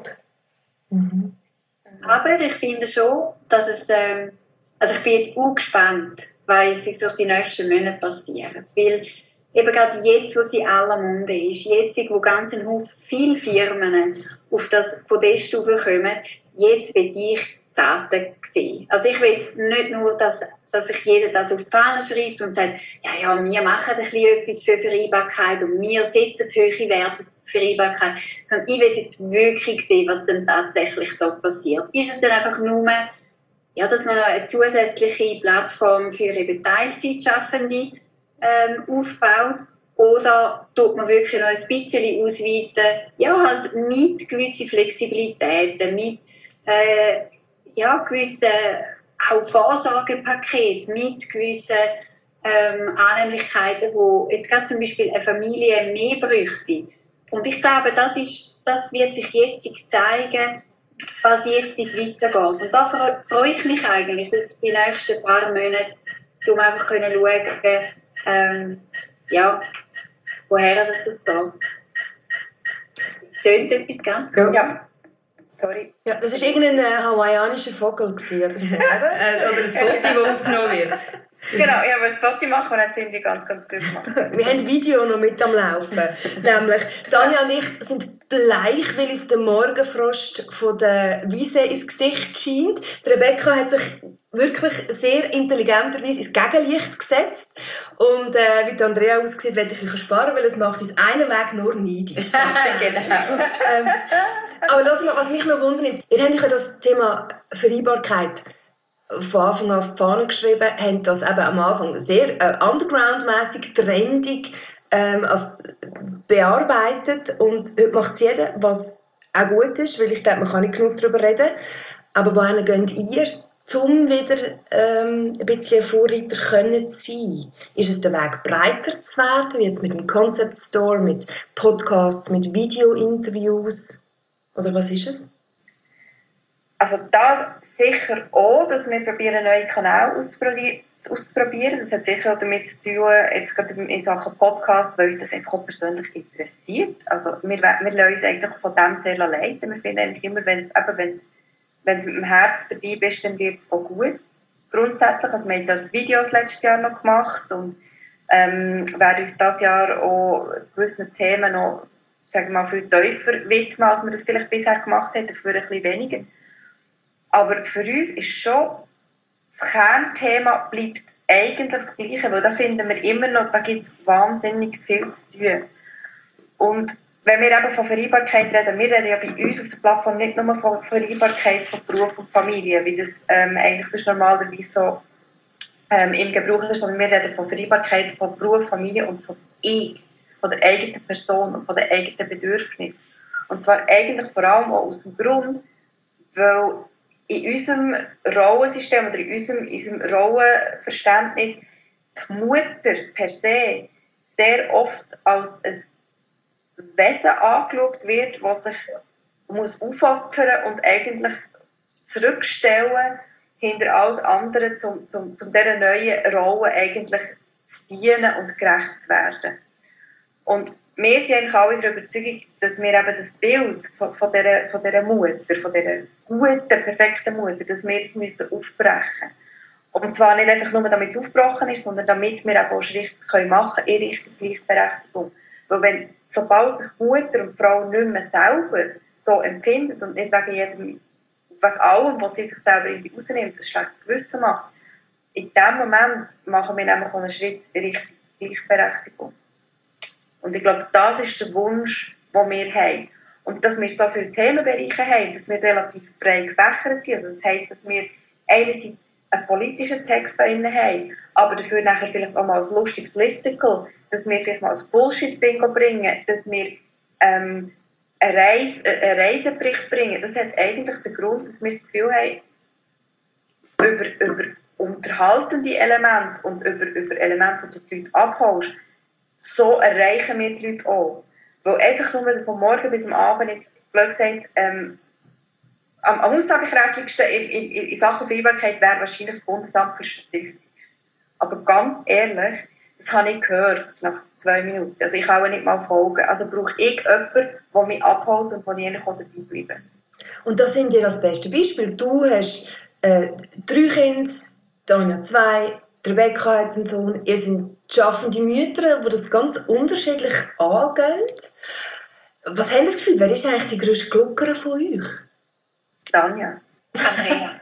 Mhm. Aber ich finde schon, dass es, ähm, also ich bin jetzt auch gespannt, was jetzt durch die nächsten Monate passiert. Weil eben gerade jetzt, wo sie in aller Munde ist, jetzt, wo ganz ein Haufen viele Firmen auf das Podest kommen, jetzt will ich Daten sehen. Also ich will nicht nur, dass, dass sich jeder das auf die Fahne schreibt und sagt, ja, ja, wir machen ein bisschen etwas für Vereinbarkeit und wir setzen hohe Werte auf Vereinbarkeit, sondern ich will jetzt wirklich sehen, was denn tatsächlich da passiert. Ist es dann einfach nur, ja, dass man eine zusätzliche Plattform für eben Teilzeitschaffende ähm, aufbaut, oder tut man wirklich noch ein bisschen ausweiten, ja, halt mit gewissen Flexibilitäten, mit äh, ja, gewisse auch Vorsorgepaket mit gewissen ähm, Annehmlichkeiten, wo jetzt gerade zum Beispiel eine Familie mehr bräuchte. Und ich glaube, das, ist, das wird sich jetzt zeigen, was jetzt weitergeht. Und da freue ich mich eigentlich auf die nächsten paar Monate, um einfach zu schauen, ähm, ja, woher das geht. Das klingt etwas ganz gut. Ja. Sorry. Ja, das war irgendein äh, hawaiianischer Vogel, oder so. äh, oder ein Foto, das aufgenommen wird. Genau, ja, aber das Foto machen und dann sind die ganz, ganz gut gemacht. Wir haben Video noch mit am Laufen. Nämlich, Tanja und ich sind bleich, weil uns der Morgenfrost von der Wiese ins Gesicht scheint. Rebecca hat sich wirklich sehr intelligenterweise ins Gegenlicht gesetzt. Und äh, wie die Andrea aussieht, werde ich ein bisschen sparen, weil es macht uns einen Weg nur neidisch. Genau. ähm, aber lass mal, was mich noch wundert, ihr habt ja das Thema Vereinbarkeit von Anfang an auf die Fahne geschrieben, haben das eben am Anfang sehr äh, underground-mässig, trendig ähm, als bearbeitet, und heute macht es jeder, was auch gut ist, weil ich glaube, man kann nicht genug darüber reden. Aber wohin geht ihr, um wieder ähm, ein bisschen ein Vorreiter können zu sein? Ist es der Weg, breiter zu werden, wie jetzt mit dem Concept Store, mit Podcasts, mit Video-Interviews? Oder was ist es? Also das sicher auch, dass wir probieren, neue Kanäle auszuprobieren. Das hat sicher auch damit zu tun, jetzt gerade in Sachen Podcast, weil uns das einfach auch persönlich interessiert. Also wir, wir lassen uns eigentlich von dem sehr leiten. Wir finden eigentlich immer, wenn es wenn, wenn mit dem Herz dabei bist, dann wird es auch gut. Grundsätzlich, also wir haben da Videos letztes Jahr noch gemacht und ähm, werden uns dieses Jahr auch gewissen Themen noch, sagen wir mal, viel tiefer widmen, als wir das vielleicht bisher gemacht haben, dafür ein bisschen weniger. Aber für uns ist schon, das Kernthema bleibt eigentlich das Gleiche, weil da finden wir immer noch, da gibt es wahnsinnig viel zu tun. Und wenn wir eben von Vereinbarkeit reden, wir reden ja bei uns auf der Plattform nicht nur von Vereinbarkeit von Beruf und Familie, wie das ähm, eigentlich sonst normalerweise so ähm, im Gebrauch ist, sondern wir reden von Vereinbarkeit von Beruf, Familie und von ich, von der eigenen Person und von den eigenen Bedürfnissen. Und zwar eigentlich vor allem auch aus dem Grund, weil in unserem Rollensystem oder in unserem, in unserem Rollenverständnis die Mutter per se sehr oft als ein Wesen angeschaut wird, das sich muss aufopfern und eigentlich zurückstellen hinter alles andere, um, um, um dieser neuen Rolle eigentlich zu dienen und gerecht zu werden. Und wir sind eigentlich alle der Überzeugung, dass wir eben das Bild von, von, dieser, von dieser Mutter, von dieser guten, perfekten Mutter, dass wir es müssen aufbrechen müssen. Und zwar nicht einfach nur, damit es aufgebrochen ist, sondern damit wir auch Schritte machen können in Richtung Gleichberechtigung. Weil wenn, sobald sich Mutter und Frau nicht mehr selber so empfindet und nicht wegen jedem, wegen allem, was sie sich selber irgendwie rausnimmt, das schlechtes Gewissen macht, in dem Moment machen wir nämlich einen Schritt in Richtung Gleichberechtigung. Und ich glaube, das ist der Wunsch, den wir haben. Und dass wir so viele Themenbereiche haben, dass wir relativ breit gefächert sind. Also das heisst, dass wir einerseits einen politischen Text da drin haben, aber dafür nachher vielleicht auch mal ein lustiges Listicle, dass wir vielleicht mal ein Bullshit-Bingo bringen, dass wir ähm, einen, Reise, einen Reisebericht bringen. Das hat eigentlich den Grund, dass wir das Gefühl haben, über, über unterhaltende Elemente und über, über Elemente, die du die Leute abholst, so erreichen wir die Leute auch. Weil einfach nur von morgen bis am Abend, jetzt blöd gesagt, ähm, am, am aussagekräftigsten in, in, in Sachen Vereinbarkeit wäre wahrscheinlich das Bundesamt für Statistik. Aber ganz ehrlich, das habe ich gehört nach zwei Minuten. Also ich kann auch nicht mal folgen. Also brauche ich jemanden, der mich abholt und von ihnen dabei bleiben. Und das sind dir das beste Beispiel. Du hast äh, drei Kinder, Tanja zwei, Rebecca hat einen Sohn. Ihr seid schaffende Mütter, die das ganz unterschiedlich angehen. Was haben Sie das Gefühl, wer ist eigentlich die grösste Gluckere von euch? Tanja. Andrea.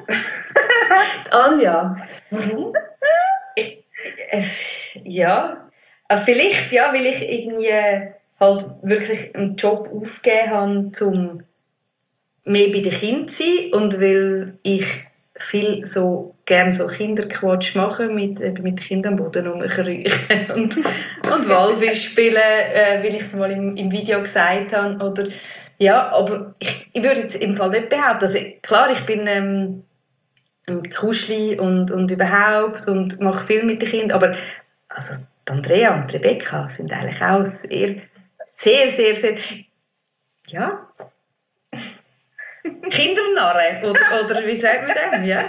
Anja. Warum? Ich, äh, ja, äh, vielleicht ja, weil ich irgendwie halt wirklich einen Job aufgegeben habe, um mehr bei den Kindern zu sein und weil ich viel so gerne so Kinderquatsch machen mit, mit den Kindern am Boden rumkriechen und, und Walfisch spielen, äh, wie ich es mal im, im Video gesagt habe. Oder, ja, aber ich, ich würde jetzt im Fall nicht behaupten, also klar, ich bin ähm, ein Kuschli und, und überhaupt und mache viel mit den Kindern, aber also Andrea und Rebecca sind eigentlich auch sehr, sehr, sehr, sehr, ja, Kindernarren, oder, oder wie sagt man das? Ja.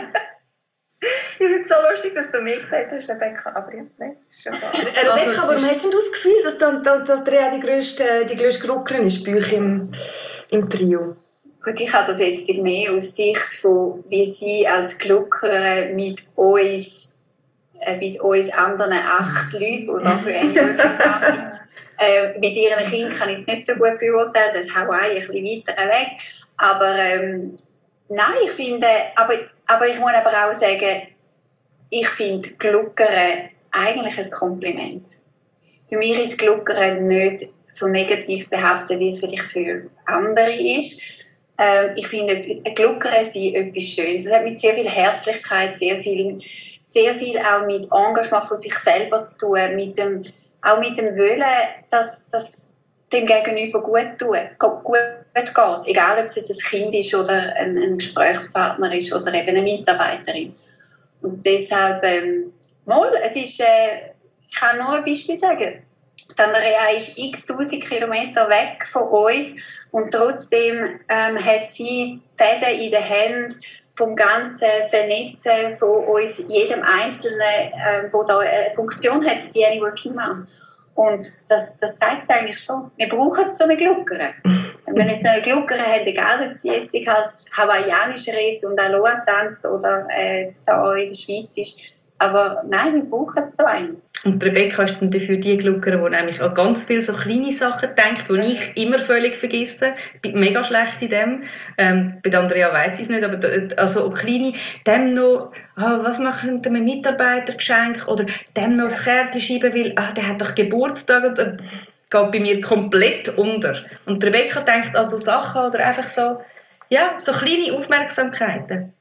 Ich finde es so lustig, dass du mir gesagt hast, Rebecca, aber ja, nein, das ist schon wahr. Äh, Rebecca, Also, warum hast denn du das Gefühl, dass, dann, dass, dass Andrea die grösste, die grösste Gluckerin ist bei euch im, im Trio? Gut, ich habe das jetzt mehr aus Sicht von, wie sie als Gluckerin mit uns, äh, mit uns anderen acht Leuten, die dafür eigentlich haben, äh, mit ihren Kindern kann ich es nicht so gut beurteilen, das ist Hawaii ein bisschen weiter weg. Aber ähm, nein, ich finde, aber, aber ich muss aber auch sagen, ich finde Gluckern eigentlich ein Kompliment. Für mich ist Gluckern nicht so negativ behaftet, wie es vielleicht für andere ist. Ähm, ich finde, Gluckern sind etwas Schönes. Es hat mit sehr viel Herzlichkeit, sehr viel, sehr viel auch mit Engagement von sich selber zu tun, mit dem, auch mit dem Wollen, dass, dass dem Gegenüber gut tun, gut geht. Egal, ob es jetzt ein Kind ist oder ein, ein Gesprächspartner ist oder eben eine Mitarbeiterin. Und deshalb, ähm, mal, es ist, äh, ich kann nur ein Beispiel sagen. Die Andrea ist x tausend Kilometer weg von uns und trotzdem ähm, hat sie Fäden in den Händen vom ganzen Vernetzen von uns, jedem Einzelnen, äh, der da eine Funktion hat, wie eine Working Mom. Und das, das zeigt es eigentlich schon. Wir brauchen so eine Gluckere. Wenn wir nicht eine Gluckere haben, egal ob sie jetzt halt hawaiianisch redet und Aloha tanzt oder äh, da in der Schweiz ist. Aber nein, wir brauchen so einen. Und Rebecca ist dann dafür die Gluckerin, die nämlich an ganz viele so kleine Sachen denkt, die ich immer völlig vergesse. Ich bin mega schlecht in dem. Ähm, bei Andrea weiss ich es nicht, aber also kleine, dem noch, ah, was machen wir mit Mitarbeitergeschenk oder dem noch das Kärtchen schreiben, weil ah, der hat doch Geburtstag und äh, geht bei mir komplett unter. Und Rebecca denkt an so Sachen oder einfach so, ja, so kleine Aufmerksamkeiten.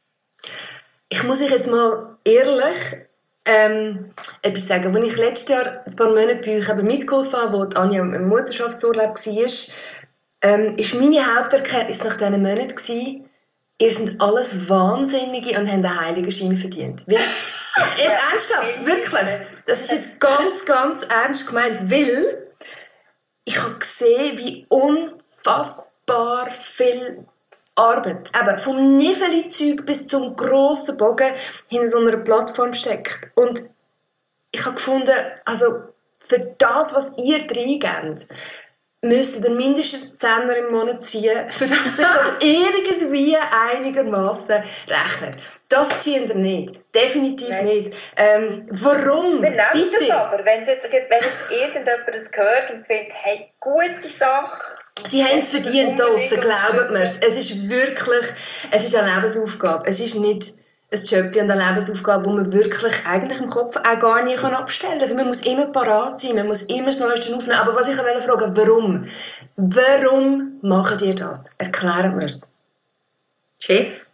Ich muss euch jetzt mal ehrlich ähm, etwas sagen. Als ich letztes Jahr ein paar Monate bei euch eben mitgeholfen habe, wo Anja im Mutterschaftsurlaub war, ähm, ist meine Haupterkenntnis nach diesen Monaten gewesen, ihr seid alles Wahnsinnige und habt einen Heiligenschein verdient. Weil, jetzt ernsthaft, wirklich, das ist jetzt ganz, ganz ernst gemeint, weil ich habe gesehen, wie unfassbar viel Arbeit, eben vom Niveli-Zeug bis zum grossen Bogen hinter so einer Plattform steckt. Und ich habe gefunden, also für das, was ihr reingebt, müsstet ihr mindestens Zehner im Monat ziehen, für dass sich das irgendwie einigermaßen rechnet. Das ziehen wir nicht. Definitiv Nein. nicht. Ähm, warum? Wir nehmen das aber. Wenn jetzt, wenn jetzt irgendjemand das hört und findet, hey, gute Sache. Sie haben es verdient draussen, glaubt mir es. Es ist wirklich, es ist eine Lebensaufgabe. Es ist nicht ein Job und eine Lebensaufgabe, die man wirklich eigentlich im Kopf auch gar nicht abstellen kann. Man muss immer parat sein, man muss immer das Neueste aufnehmen. Aber was ich wollte fragen, warum? Warum macht ihr das? Erklärt mir es. Chef?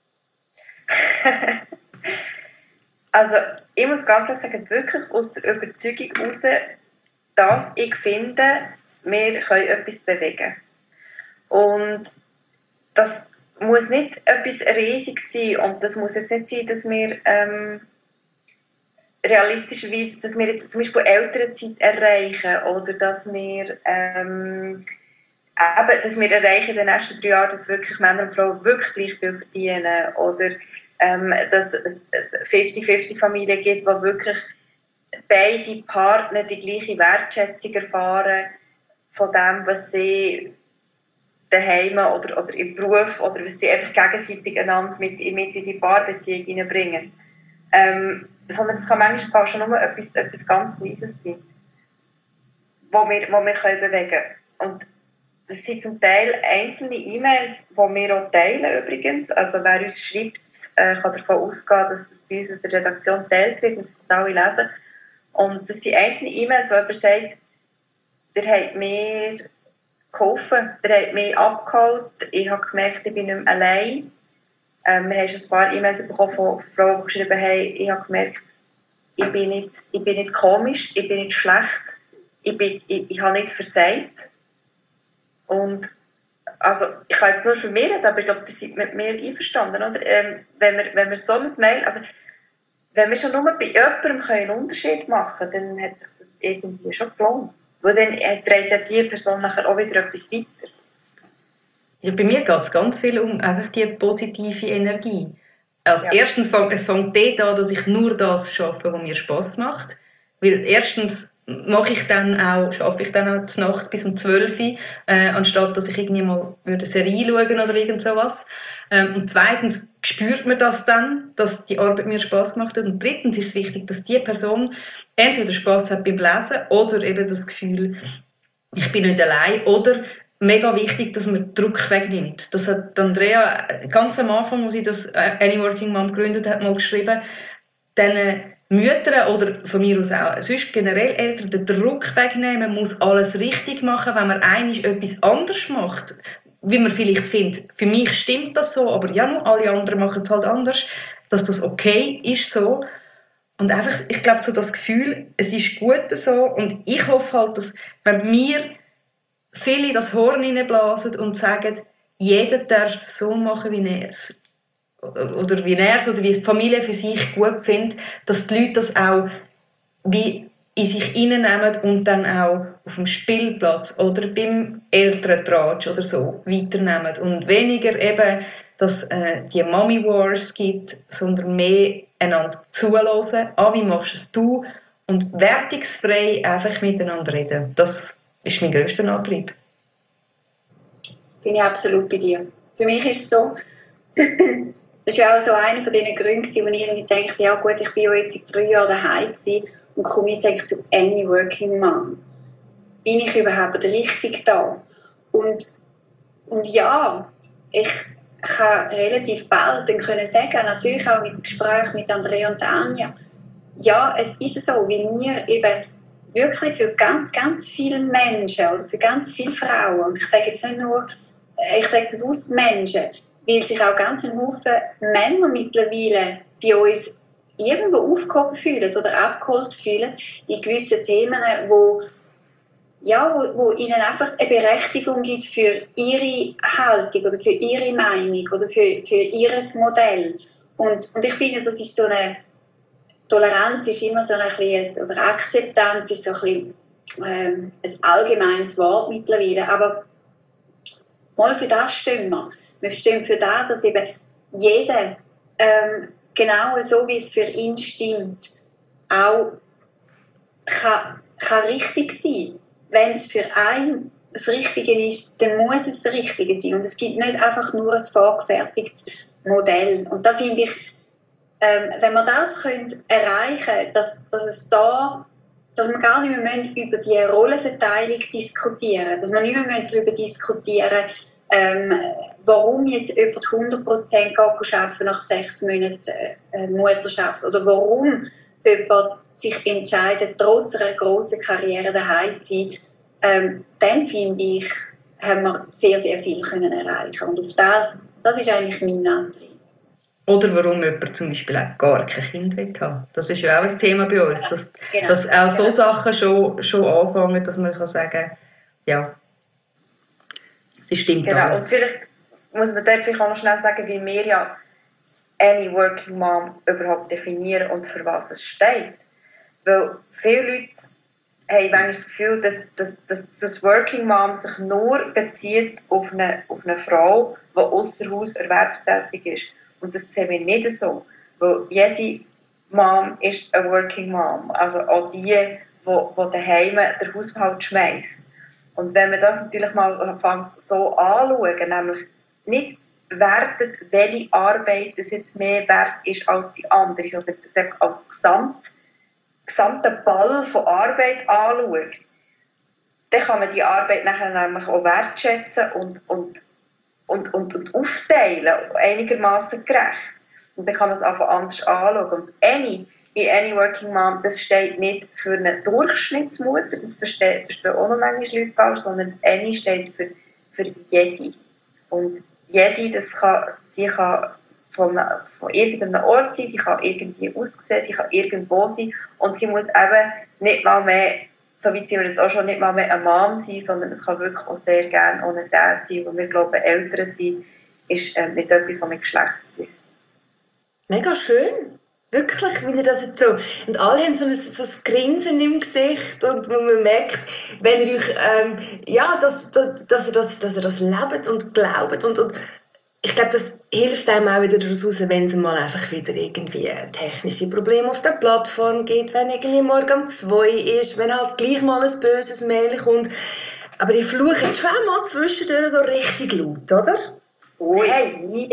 Also, ich muss ganz ehrlich sagen, wirklich aus der Überzeugung heraus, dass ich finde, wir können etwas bewegen. Und das muss nicht etwas Riesiges sein und das muss jetzt nicht sein, dass wir ähm, realistischerweise, dass wir jetzt zum Beispiel Elternzeit erreichen oder dass wir ähm, eben, dass wir erreichen in den nächsten drei Jahren, dass wirklich Männer und Frauen wirklich gleich viel verdienen oder ähm, dass es fünfzig fünfzig Familien gibt, wo wirklich beide Partner die gleiche Wertschätzung erfahren von dem, was sie daheim oder, oder im Beruf oder was sie einfach gegenseitig einander mit, mit in die Paarbeziehung hineinbringen. Ähm, sondern es kann manchmal schon nur etwas, etwas ganz Kleines sein, wo wir, wo wir können bewegen können. Und das sind zum Teil einzelne E-Mails, die wir auch teilen übrigens. Also wer uns schreibt, äh, kann davon ausgehen, dass das bei uns in der Redaktion geteilt wird und dass das alle lesen. Und das sind einzelne E-Mails, wo jemand sagt, der hat mir geholfen, der hat mich abgeholt, ich habe gemerkt, ich bin nicht mehr allein. Ähm, wir haben schon ein paar E-Mails bekommen von Frauen, die geschrieben haben, ich habe gemerkt, ich bin nicht, ich bin nicht komisch, ich bin nicht schlecht, ich, bin, ich, ich habe nicht versagt. Und also, ich kann jetzt nur für mich reden, aber ich glaube, ihr seid mit mir einverstanden. Oder? Ähm, wenn, wir, wenn wir so ein Mail, also wenn wir schon nur bei jemandem einen Unterschied machen können, dann hat sich das irgendwie schon gelohnt. Weil dann trägt ja die Person nachher auch wieder etwas weiter. Ja, bei mir geht es ganz viel um einfach die positive Energie. Also ja. Erstens fängt es fängt dort an, dass ich nur das schaffe, was mir Spass macht. Weil erstens mache ich dann auch, schaffe ich dann auch die Nacht bis um zwölf Uhr, äh, anstatt dass ich irgendwie mal eine Serie schauen oder irgend sowas. Ähm, und zweitens spürt man das dann, dass die Arbeit mir Spass gemacht hat. Und drittens ist es wichtig, dass die Person entweder Spass hat beim Lesen oder eben das Gefühl, ich bin nicht allein. Oder mega wichtig, dass man Druck wegnimmt. Das hat Andrea ganz am Anfang, als sie das Any Working Mom gegründet hat, mal geschrieben, diesen Müttern oder von mir aus auch sonst generell Eltern den Druck wegnehmen, man muss alles richtig machen, wenn man eigentlich etwas anderes macht, wie man vielleicht findet, für mich stimmt das so, aber ja, nur alle anderen machen es halt anders, dass das okay ist so. Und einfach, ich glaube, so das Gefühl, es ist gut so und ich hoffe halt, dass wenn wir viele das Horn hineinblasen und sagen, jeder darf es so machen, wie er es oder wie er es oder wie die Familie für sich gut findet, dass die Leute das auch wie in sich hineinnehmen und dann auch auf dem Spielplatz oder beim Elterntratsch oder so weiternehmen und weniger eben, dass äh, die Mommy Wars gibt, sondern mehr einander zuhören, ah, wie machst es du und wertungsfrei einfach miteinander reden. Das ist mein grösster Antrieb. Bin ich absolut bei dir. Für mich ist es so, das war ja auch so einer von diesen Gründen, wo ich irgendwie dachte, ja gut, ich bin ja jetzt seit drei Jahren daheim und komme jetzt eigentlich zu Any Working Mom. Bin ich überhaupt richtig da? Und, und ja, ich kann relativ bald dann können sagen, natürlich auch mit dem Gespräch mit Andrea und Anja, ja, es ist so, weil wir eben wirklich für ganz, ganz viele Menschen oder für ganz viele Frauen, und ich sage jetzt nicht nur, ich sage bewusst Menschen, weil sich auch ganz ein Haufen Männer mittlerweile bei uns irgendwo aufgehoben fühlen oder abgeholt fühlen in gewissen Themen, wo, ja, wo, wo ihnen einfach eine Berechtigung gibt für ihre Haltung oder für ihre Meinung oder für, für ihr Modell. Und, und ich finde, das ist so eine Toleranz ist immer so ein bisschen, oder Akzeptanz ist so ein bisschen ähm, ein allgemeines Wort mittlerweile, aber mal für das stehen wir. Wir stehen für das, dass eben jeder ähm, genau so, wie es für ihn stimmt, auch kann, kann richtig sein. Wenn es für einen das Richtige ist, dann muss es das Richtige sein. Und es gibt nicht einfach nur ein vorgefertigtes Modell. Und da finde ich, ähm, wenn wir das können erreichen, dass, dass es da, dass wir gar nicht mehr über die Rollenverteilung diskutieren, dass wir nicht mehr darüber diskutieren, ähm, warum jetzt jemand hundert Prozent arbeiten nach sechs Monaten äh, Mutterschaft oder warum jemand sich entscheidet, trotz einer grossen Karriere daheim zu sein, ähm, dann finde ich, haben wir sehr, sehr viel können erreichen. Und auf das, das ist eigentlich mein Antrieb. Oder warum jemand zum Beispiel auch gar kein Kind will haben. Das ist ja auch ein Thema bei uns, dass, genau. dass auch so genau. Sachen schon, schon anfangen, dass man kann sagen, ja, sie stimmt genau. alles. Und vielleicht muss man dort vielleicht auch noch schnell sagen, wie wir ja Any Working Mom überhaupt definieren und für was es steht. Weil viele Leute haben manchmal das Gefühl, dass, dass, dass das Working Mom sich nur bezieht auf eine, auf eine Frau, die ausser Haus erwerbstätig ist. Und das sehen wir nicht so. Weil jede Mom ist eine Working Mom. Also auch die, die, die daheim den Haushalt schmeißt. Und wenn man das natürlich mal anfängt so anschauen, nämlich nicht wertet, welche Arbeit das jetzt mehr wert ist als die andere, sondern das einfach als Gesamt, gesamten Ball von Arbeit anschaut, dann kann man die Arbeit nachher nämlich auch wertschätzen und, und Und, und, und aufteilen, einigermaßen gerecht. Und dann kann man es einfach anders anschauen. Und das Any, in Any Working Mom, das steht nicht für eine Durchschnittsmutter, das verstehen, verstehen auch noch manchmal Leute falsch, sondern das Any steht für, für jede. Und jede, das kann, die kann von, von irgendeinem Ort sein, die kann irgendwie aussehen, die kann irgendwo sein. Und sie muss eben nicht mal mehr, so wie sie jetzt auch schon, nicht mal mehr eine Mom sein, sondern es kann wirklich auch sehr gerne auch ein Dad sein, wo wir glauben, Eltern sein, ist äh, nicht etwas, was mit Geschlecht ist. Mega schön. Wirklich, wie ihr das jetzt so... Und alle haben so ein, so ein Grinsen im Gesicht und wo man merkt, wenn ihr euch... Ähm, ja, dass, dass, dass, ihr das, dass ihr das lebt und glaubt und... und ich glaube, das hilft einem auch wieder daraus raus, wenn es mal einfach wieder irgendwie technische Probleme auf der Plattform gibt, wenn irgendwie morgen um zwei ist, wenn halt gleich mal ein böses Mail kommt. Aber die fluchen schon mal zwischendurch so richtig laut, oder? Oh, hey, nie.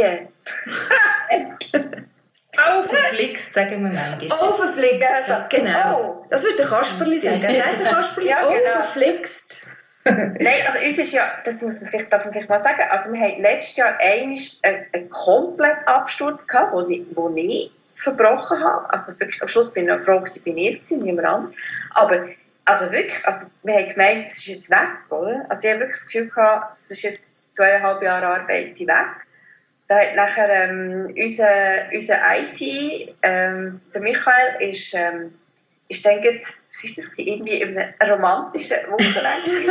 Aufgeflixt, sagen wir manchmal. Aufgeflixt, Also, genau. oh. Das würde der Kasperli sagen. Nein, der Kasperli, Ja, genau. aufgeflixt. Nein, also uns ist ja, das muss man vielleicht, darf man vielleicht mal sagen, also wir hatten letztes Jahr einmal einen, einen kompletten Absturz gehabt, wo ich, wo ich verbrochen habe. Also wirklich, am Schluss bin ich noch froh gewesen, bin ich es, niemand anderes. Aber, also wirklich, also wir haben gemeint, es ist jetzt weg, oder? Also ich habe wirklich das Gefühl gehabt, es ist jetzt zweieinhalb Jahre Arbeit, sie weg. Da hat nachher ähm, unser, unser I T, ähm, der Michael, ist, ähm, ist dann gerade, was ist das, irgendwie in einem romantischen Wochenende.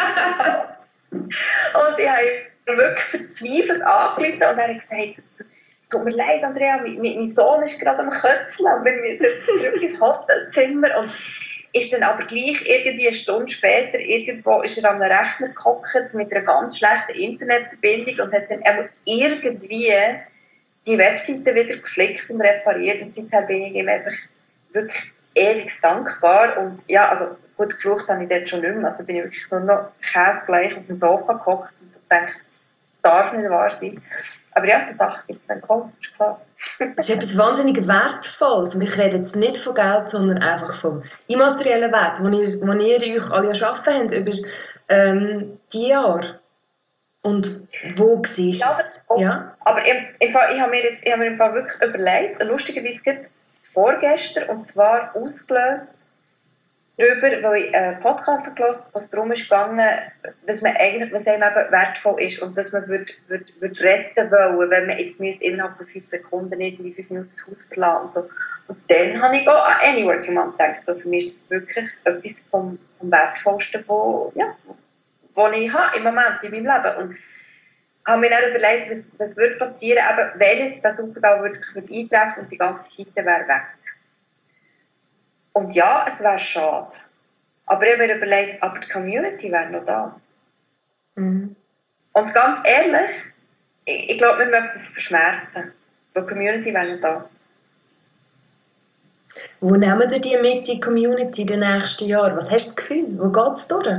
Und ich habe ihn wirklich verzweifelt angerufen und er hat gesagt, es tut mir leid, Andrea, mein, mein Sohn ist gerade am Kötzeln und wir müssen zurück ins Hotelzimmer. Und ist dann aber gleich irgendwie eine Stunde später irgendwo ist er an einem Rechner gehockt mit einer ganz schlechten Internetverbindung und hat dann irgendwie die Webseite wieder geflickt und repariert. Und seither bin ich ihm einfach wirklich ewig dankbar. Und ja, also gut, geflucht habe ich dort schon nicht mehr. Also bin ich wirklich nur noch käsegleich auf dem Sofa gehockt und dachte, das darf nicht wahr sein. Aber ja, so Sachen gibt es dann kaum, ist klar. Das ist etwas wahnsinnig Wertvolles. Und ich rede jetzt nicht von Geld, sondern einfach vom immateriellen Wert, den ihr, den ihr euch alle erschaffen habt über ähm, die Jahre. Und wo siehst du es? Ja, aber, ja? aber im, im Fall, ich habe mir jetzt ich habe mir im Fall wirklich überlegt, lustigerweise gerade vorgestern, und zwar ausgelöst darüber, weil ich einen Podcast gelesen habe, was darum ist gegangen, was man eigentlich, was einem eben wertvoll ist und was man würde, würde, würde retten wollen, wenn man jetzt müsste innerhalb von fünf Sekunden irgendwie fünf Minuten das Haus verlassen und so. Und dann habe ich auch an Any Working Mom gedacht, weil für mich ist das wirklich etwas vom, vom Wertvollsten, wo, ja, wo ich habe im Moment in meinem Leben. Und habe mir dann überlegt, was, was würde passieren, eben, wenn jetzt der Supergau wirklich würde eintreffen und die ganze Seite wäre weg. Und ja, es wäre schade. Aber ich habe mir überlegt, aber die Community wäre noch da. Mhm. Und ganz ehrlich, ich, ich glaube, wir möchten das verschmerzen. Weil die Community wäre noch da. Wo nehmen ihr die mit, die Community, in den nächsten Jahren? Was hast du das Gefühl? Wo geht es durch?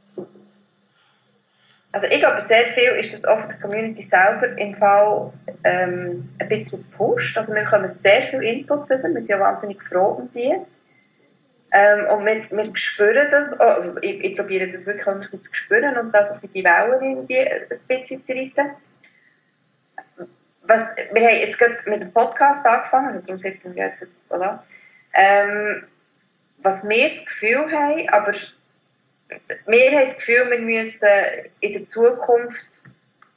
Also ich glaube, sehr viel ist das oft die Community selber im Fall ähm, ein bisschen gepusht. Also wir bekommen sehr viel Inputs über, wir sind ja wahnsinnig froh um die. Ähm, und wir, wir spüren das, also ich, ich probiere das wirklich auch zu spüren und das auf die Wellen irgendwie ein bisschen zu reiten. Was, wir haben jetzt gerade mit dem Podcast angefangen, also darum sitzen wir jetzt, oder? Ähm, was wir das Gefühl haben, aber wir haben das Gefühl, wir müssen in der Zukunft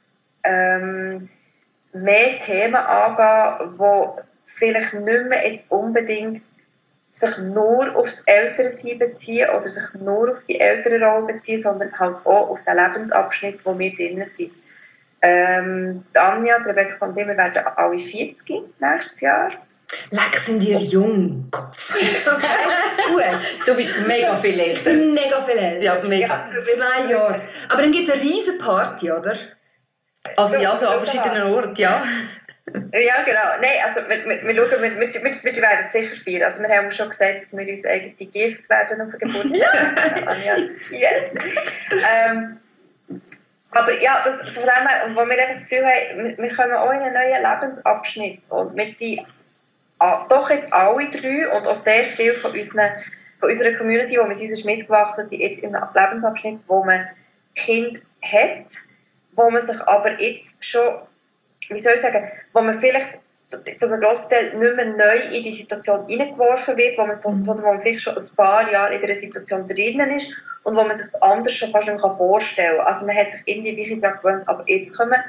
ähm, mehr Themen angehen, die vielleicht nicht mehr jetzt unbedingt sich nur auf das Elternsein beziehen oder sich nur auf die Elternrolle beziehen, sondern halt auch auf den Lebensabschnitt, wo wir drin sind. Ähm, Anja, Rebecca und ich, wir werden alle vierzig nächstes Jahr. Leck, sind ihr jung. Kopf. Gut, du bist mega viel älter. Mega viel älter. Ja, mega. Ja, du bist Zwei Jahre. Aber dann gibt es eine riesen Party, oder? Also ja, so an verschiedenen Orten, ja. Ja, genau. Nein, also wir, wir, wir schauen, wir, wir, wir, wir werden es sicher feiern. Also wir haben schon gesagt, dass wir uns eigene Gifts werden auf den Geburtstag. Anja, yes. Ähm, aber ja, das, von dem her, und wo wir das Gefühl haben, wir, wir kommen auch in einen neuen Lebensabschnitt. Und wir sind doch jetzt alle drei und auch sehr viel von, unseren, von unserer Community, die mit uns ist mitgewachsen sind, jetzt im Lebensabschnitt, wo man Kind hat, wo man sich aber jetzt schon, wie soll ich sagen, wo man vielleicht zu, zu einem grossen Teil nicht mehr neu in die Situation hineingeworfen wird, wo man, so, sondern wo man vielleicht schon ein paar Jahre in dieser Situation drinnen ist und wo man sich das anders schon fast nicht mehr vorstellen kann. Also man hat sich irgendwie wirklich daran gewöhnt, aber jetzt kommen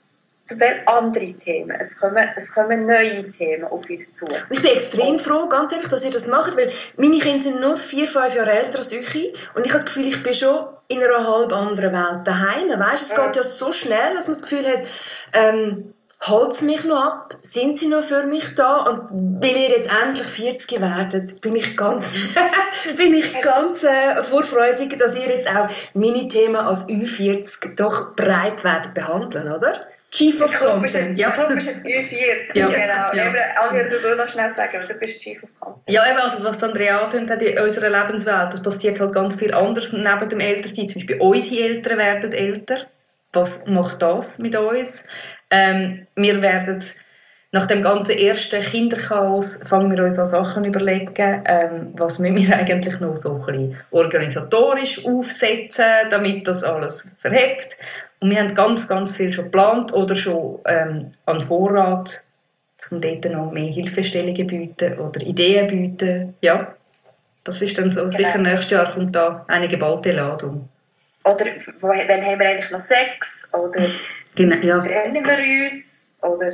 zu den anderen Themen. Es kommen, es kommen neue Themen auf uns zu. Ich bin extrem froh, ganz ehrlich, dass ihr das macht, weil meine Kinder sind nur vier, fünf Jahre älter als ich und ich habe das Gefühl, ich bin schon in einer halb anderen Welt daheim. Weißt, es ja. geht ja so schnell, dass man das Gefühl hat, ähm, holt es mich noch ab? Sind sie noch für mich da? Und weil ihr jetzt endlich vierzig werdet, bin ich ganz, bin ich ganz äh, vorfreudig, dass ihr jetzt auch meine Themen als Ü vierzig doch breit werdet behandeln, oder? Chief of Content. Ja, du bist jetzt Ü vierzig, ja, genau. Ja. Eben, Anja, du willst noch schnell sagen, weil du bist Chief of Content. Ja, eben, also was Andrea antönt hat in unserer Lebenswelt, das passiert halt ganz viel anderes neben dem Elternsein. Zum Beispiel unsere Eltern werden älter. Was macht das mit uns? Ähm, wir werden nach dem ganzen ersten Kinderchaos fangen wir uns an Sachen überlegen, ähm, was müssen wir eigentlich noch so ein bisschen organisatorisch aufsetzen, damit das alles verhebt. Und wir haben ganz, ganz viel schon geplant oder schon ähm, an Vorrat, um dort noch mehr Hilfestellungen bieten oder Ideen bieten. Ja, das ist dann so. Genau. Sicher nächstes Jahr kommt da eine geballte Ladung. Oder wo, wann haben wir eigentlich noch Sex? Oder genau, ja. trennen wir uns? Oder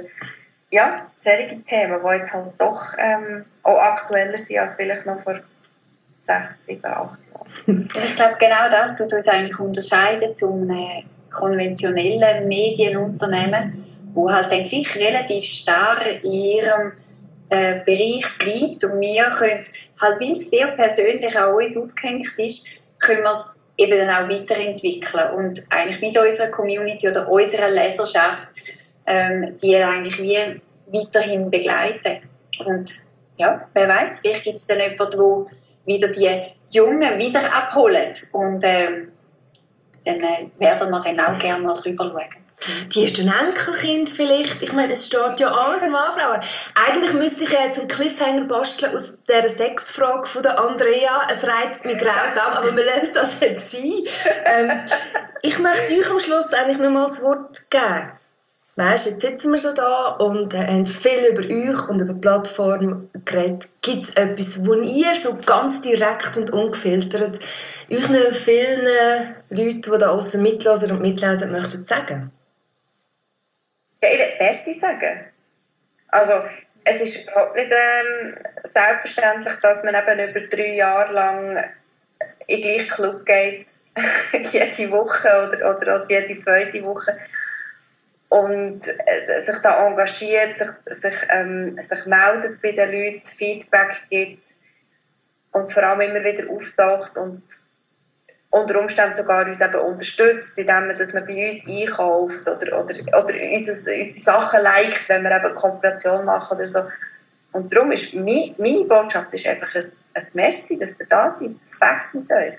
ja, solche Themen, die jetzt halt doch ähm, auch aktueller sind als vielleicht noch vor sechs, sieben, acht Jahren. Ich glaube, genau das tut uns eigentlich unterscheiden zu einem konventionellen Medienunternehmen, wo halt dann gleich relativ starr in ihrem äh, Bereich bleibt und wir können halt, weil es sehr persönlich an uns aufgehängt ist, können wir es eben dann auch weiterentwickeln und eigentlich mit unserer Community oder unserer Leserschaft ähm, die eigentlich wie weiterhin begleiten. Und ja, wer weiß, vielleicht gibt es dann jemanden, der wieder die Jungen wieder abholt und ähm, dann äh, werden wir dann auch gerne mal drüber schauen. Die ist ein Enkelkind vielleicht. Ich meine, es steht ja alles am Anfang. Aber eigentlich müsste ich jetzt einen Cliffhanger basteln aus dieser Sexfrage von der Andrea. Es reizt mich grausam, aber wir lernen das jetzt sein. Ähm, ich möchte euch am Schluss eigentlich nur mal das Wort geben. Weißt, jetzt sitzen wir so da und haben viel über euch und über die Plattform geredet. Gibt es etwas, wo ihr so ganz direkt und ungefiltert euch vielen Leuten, die da aussen mitlesen und mitlesen, möchten sagen? Ja, ich will Merci sagen. Also, es ist überhaupt nicht ähm, selbstverständlich, dass man eben über drei Jahre lang in den gleichen Club geht, jede Woche oder, oder, oder jede zweite Woche und äh, sich da engagiert, sich, sich, ähm, sich meldet bei den Leuten, Feedback gibt und vor allem immer wieder auftaucht und unter Umständen sogar uns eben unterstützt, indem man, dass man bei uns einkauft oder, oder, oder unsere, unsere Sachen liked, wenn wir eben eine Kooperation machen oder so. Und darum ist meine, meine Botschaft ist einfach ein, ein Merci, dass ihr da seid. Das fängt mit euch.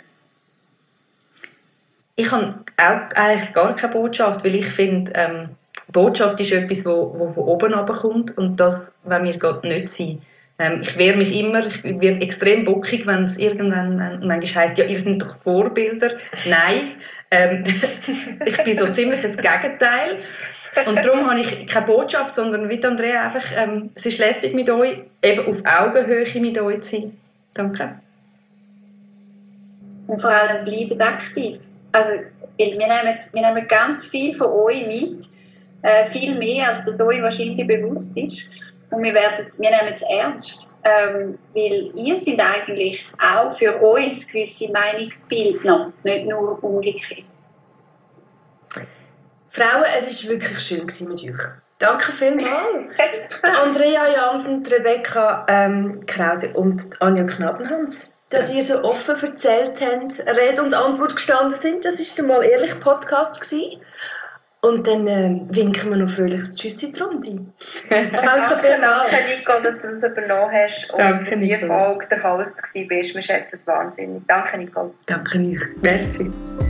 Ich habe auch eigentlich gar keine Botschaft, weil ich finde, ähm, Botschaft ist etwas, wo, wo von oben runterkommt und das wollen wir gerade nicht sein. Ähm, ich wehre mich immer, ich werde extrem bockig, wenn es irgendwann manchmal heisst, ja, ihr seid doch Vorbilder. Nein, ähm, ich bin so ziemlich das Gegenteil. Und darum habe ich keine Botschaft, sondern wie Andrea einfach, ähm, es ist lässig mit euch, eben auf Augenhöhe mit euch zu sein. Danke. Und vor allem bleibt aktiv. Also, weil wir nehmen, wir nehmen ganz viel von euch mit, äh, viel mehr, als das euch wahrscheinlich bewusst ist. Und wir, werden, wir nehmen es ernst, ähm, weil ihr seid eigentlich auch für uns gewisse Meinungsbildner, nicht nur umgekehrt. Frauen, es war wirklich schön mit euch. Danke vielmals. Andrea Jansen, Rebecca ähm, Krause und Anja Knabenhans, dass ihr so offen erzählt habt, Rede und Antwort gestanden sind. Das war der «Mal ehrlich» Podcast gewesen. Und dann äh, winken wir noch fröhliches Tschüssi in die Runde. Danke, danke Nico, dass du das übernommen hast und Danke, für die Folge der Host warst. Wir schätzen es wahnsinnig. Danke, Nico. Danke euch. Merci.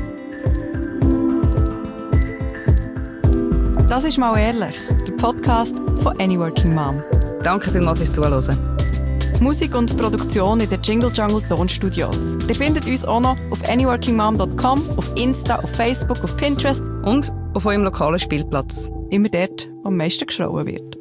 Das ist «Mal ehrlich», der Podcast von Any Working Mom. Danke vielmals fürs Zuhören. Musik und Produktion in den Jingle Jungle Tonstudios. Ihr findet uns auch noch auf anyworkingmom dot com, auf Insta, auf Facebook, auf Pinterest und auf eurem lokalen Spielplatz. Immer dort, wo am meisten geschrauen wird.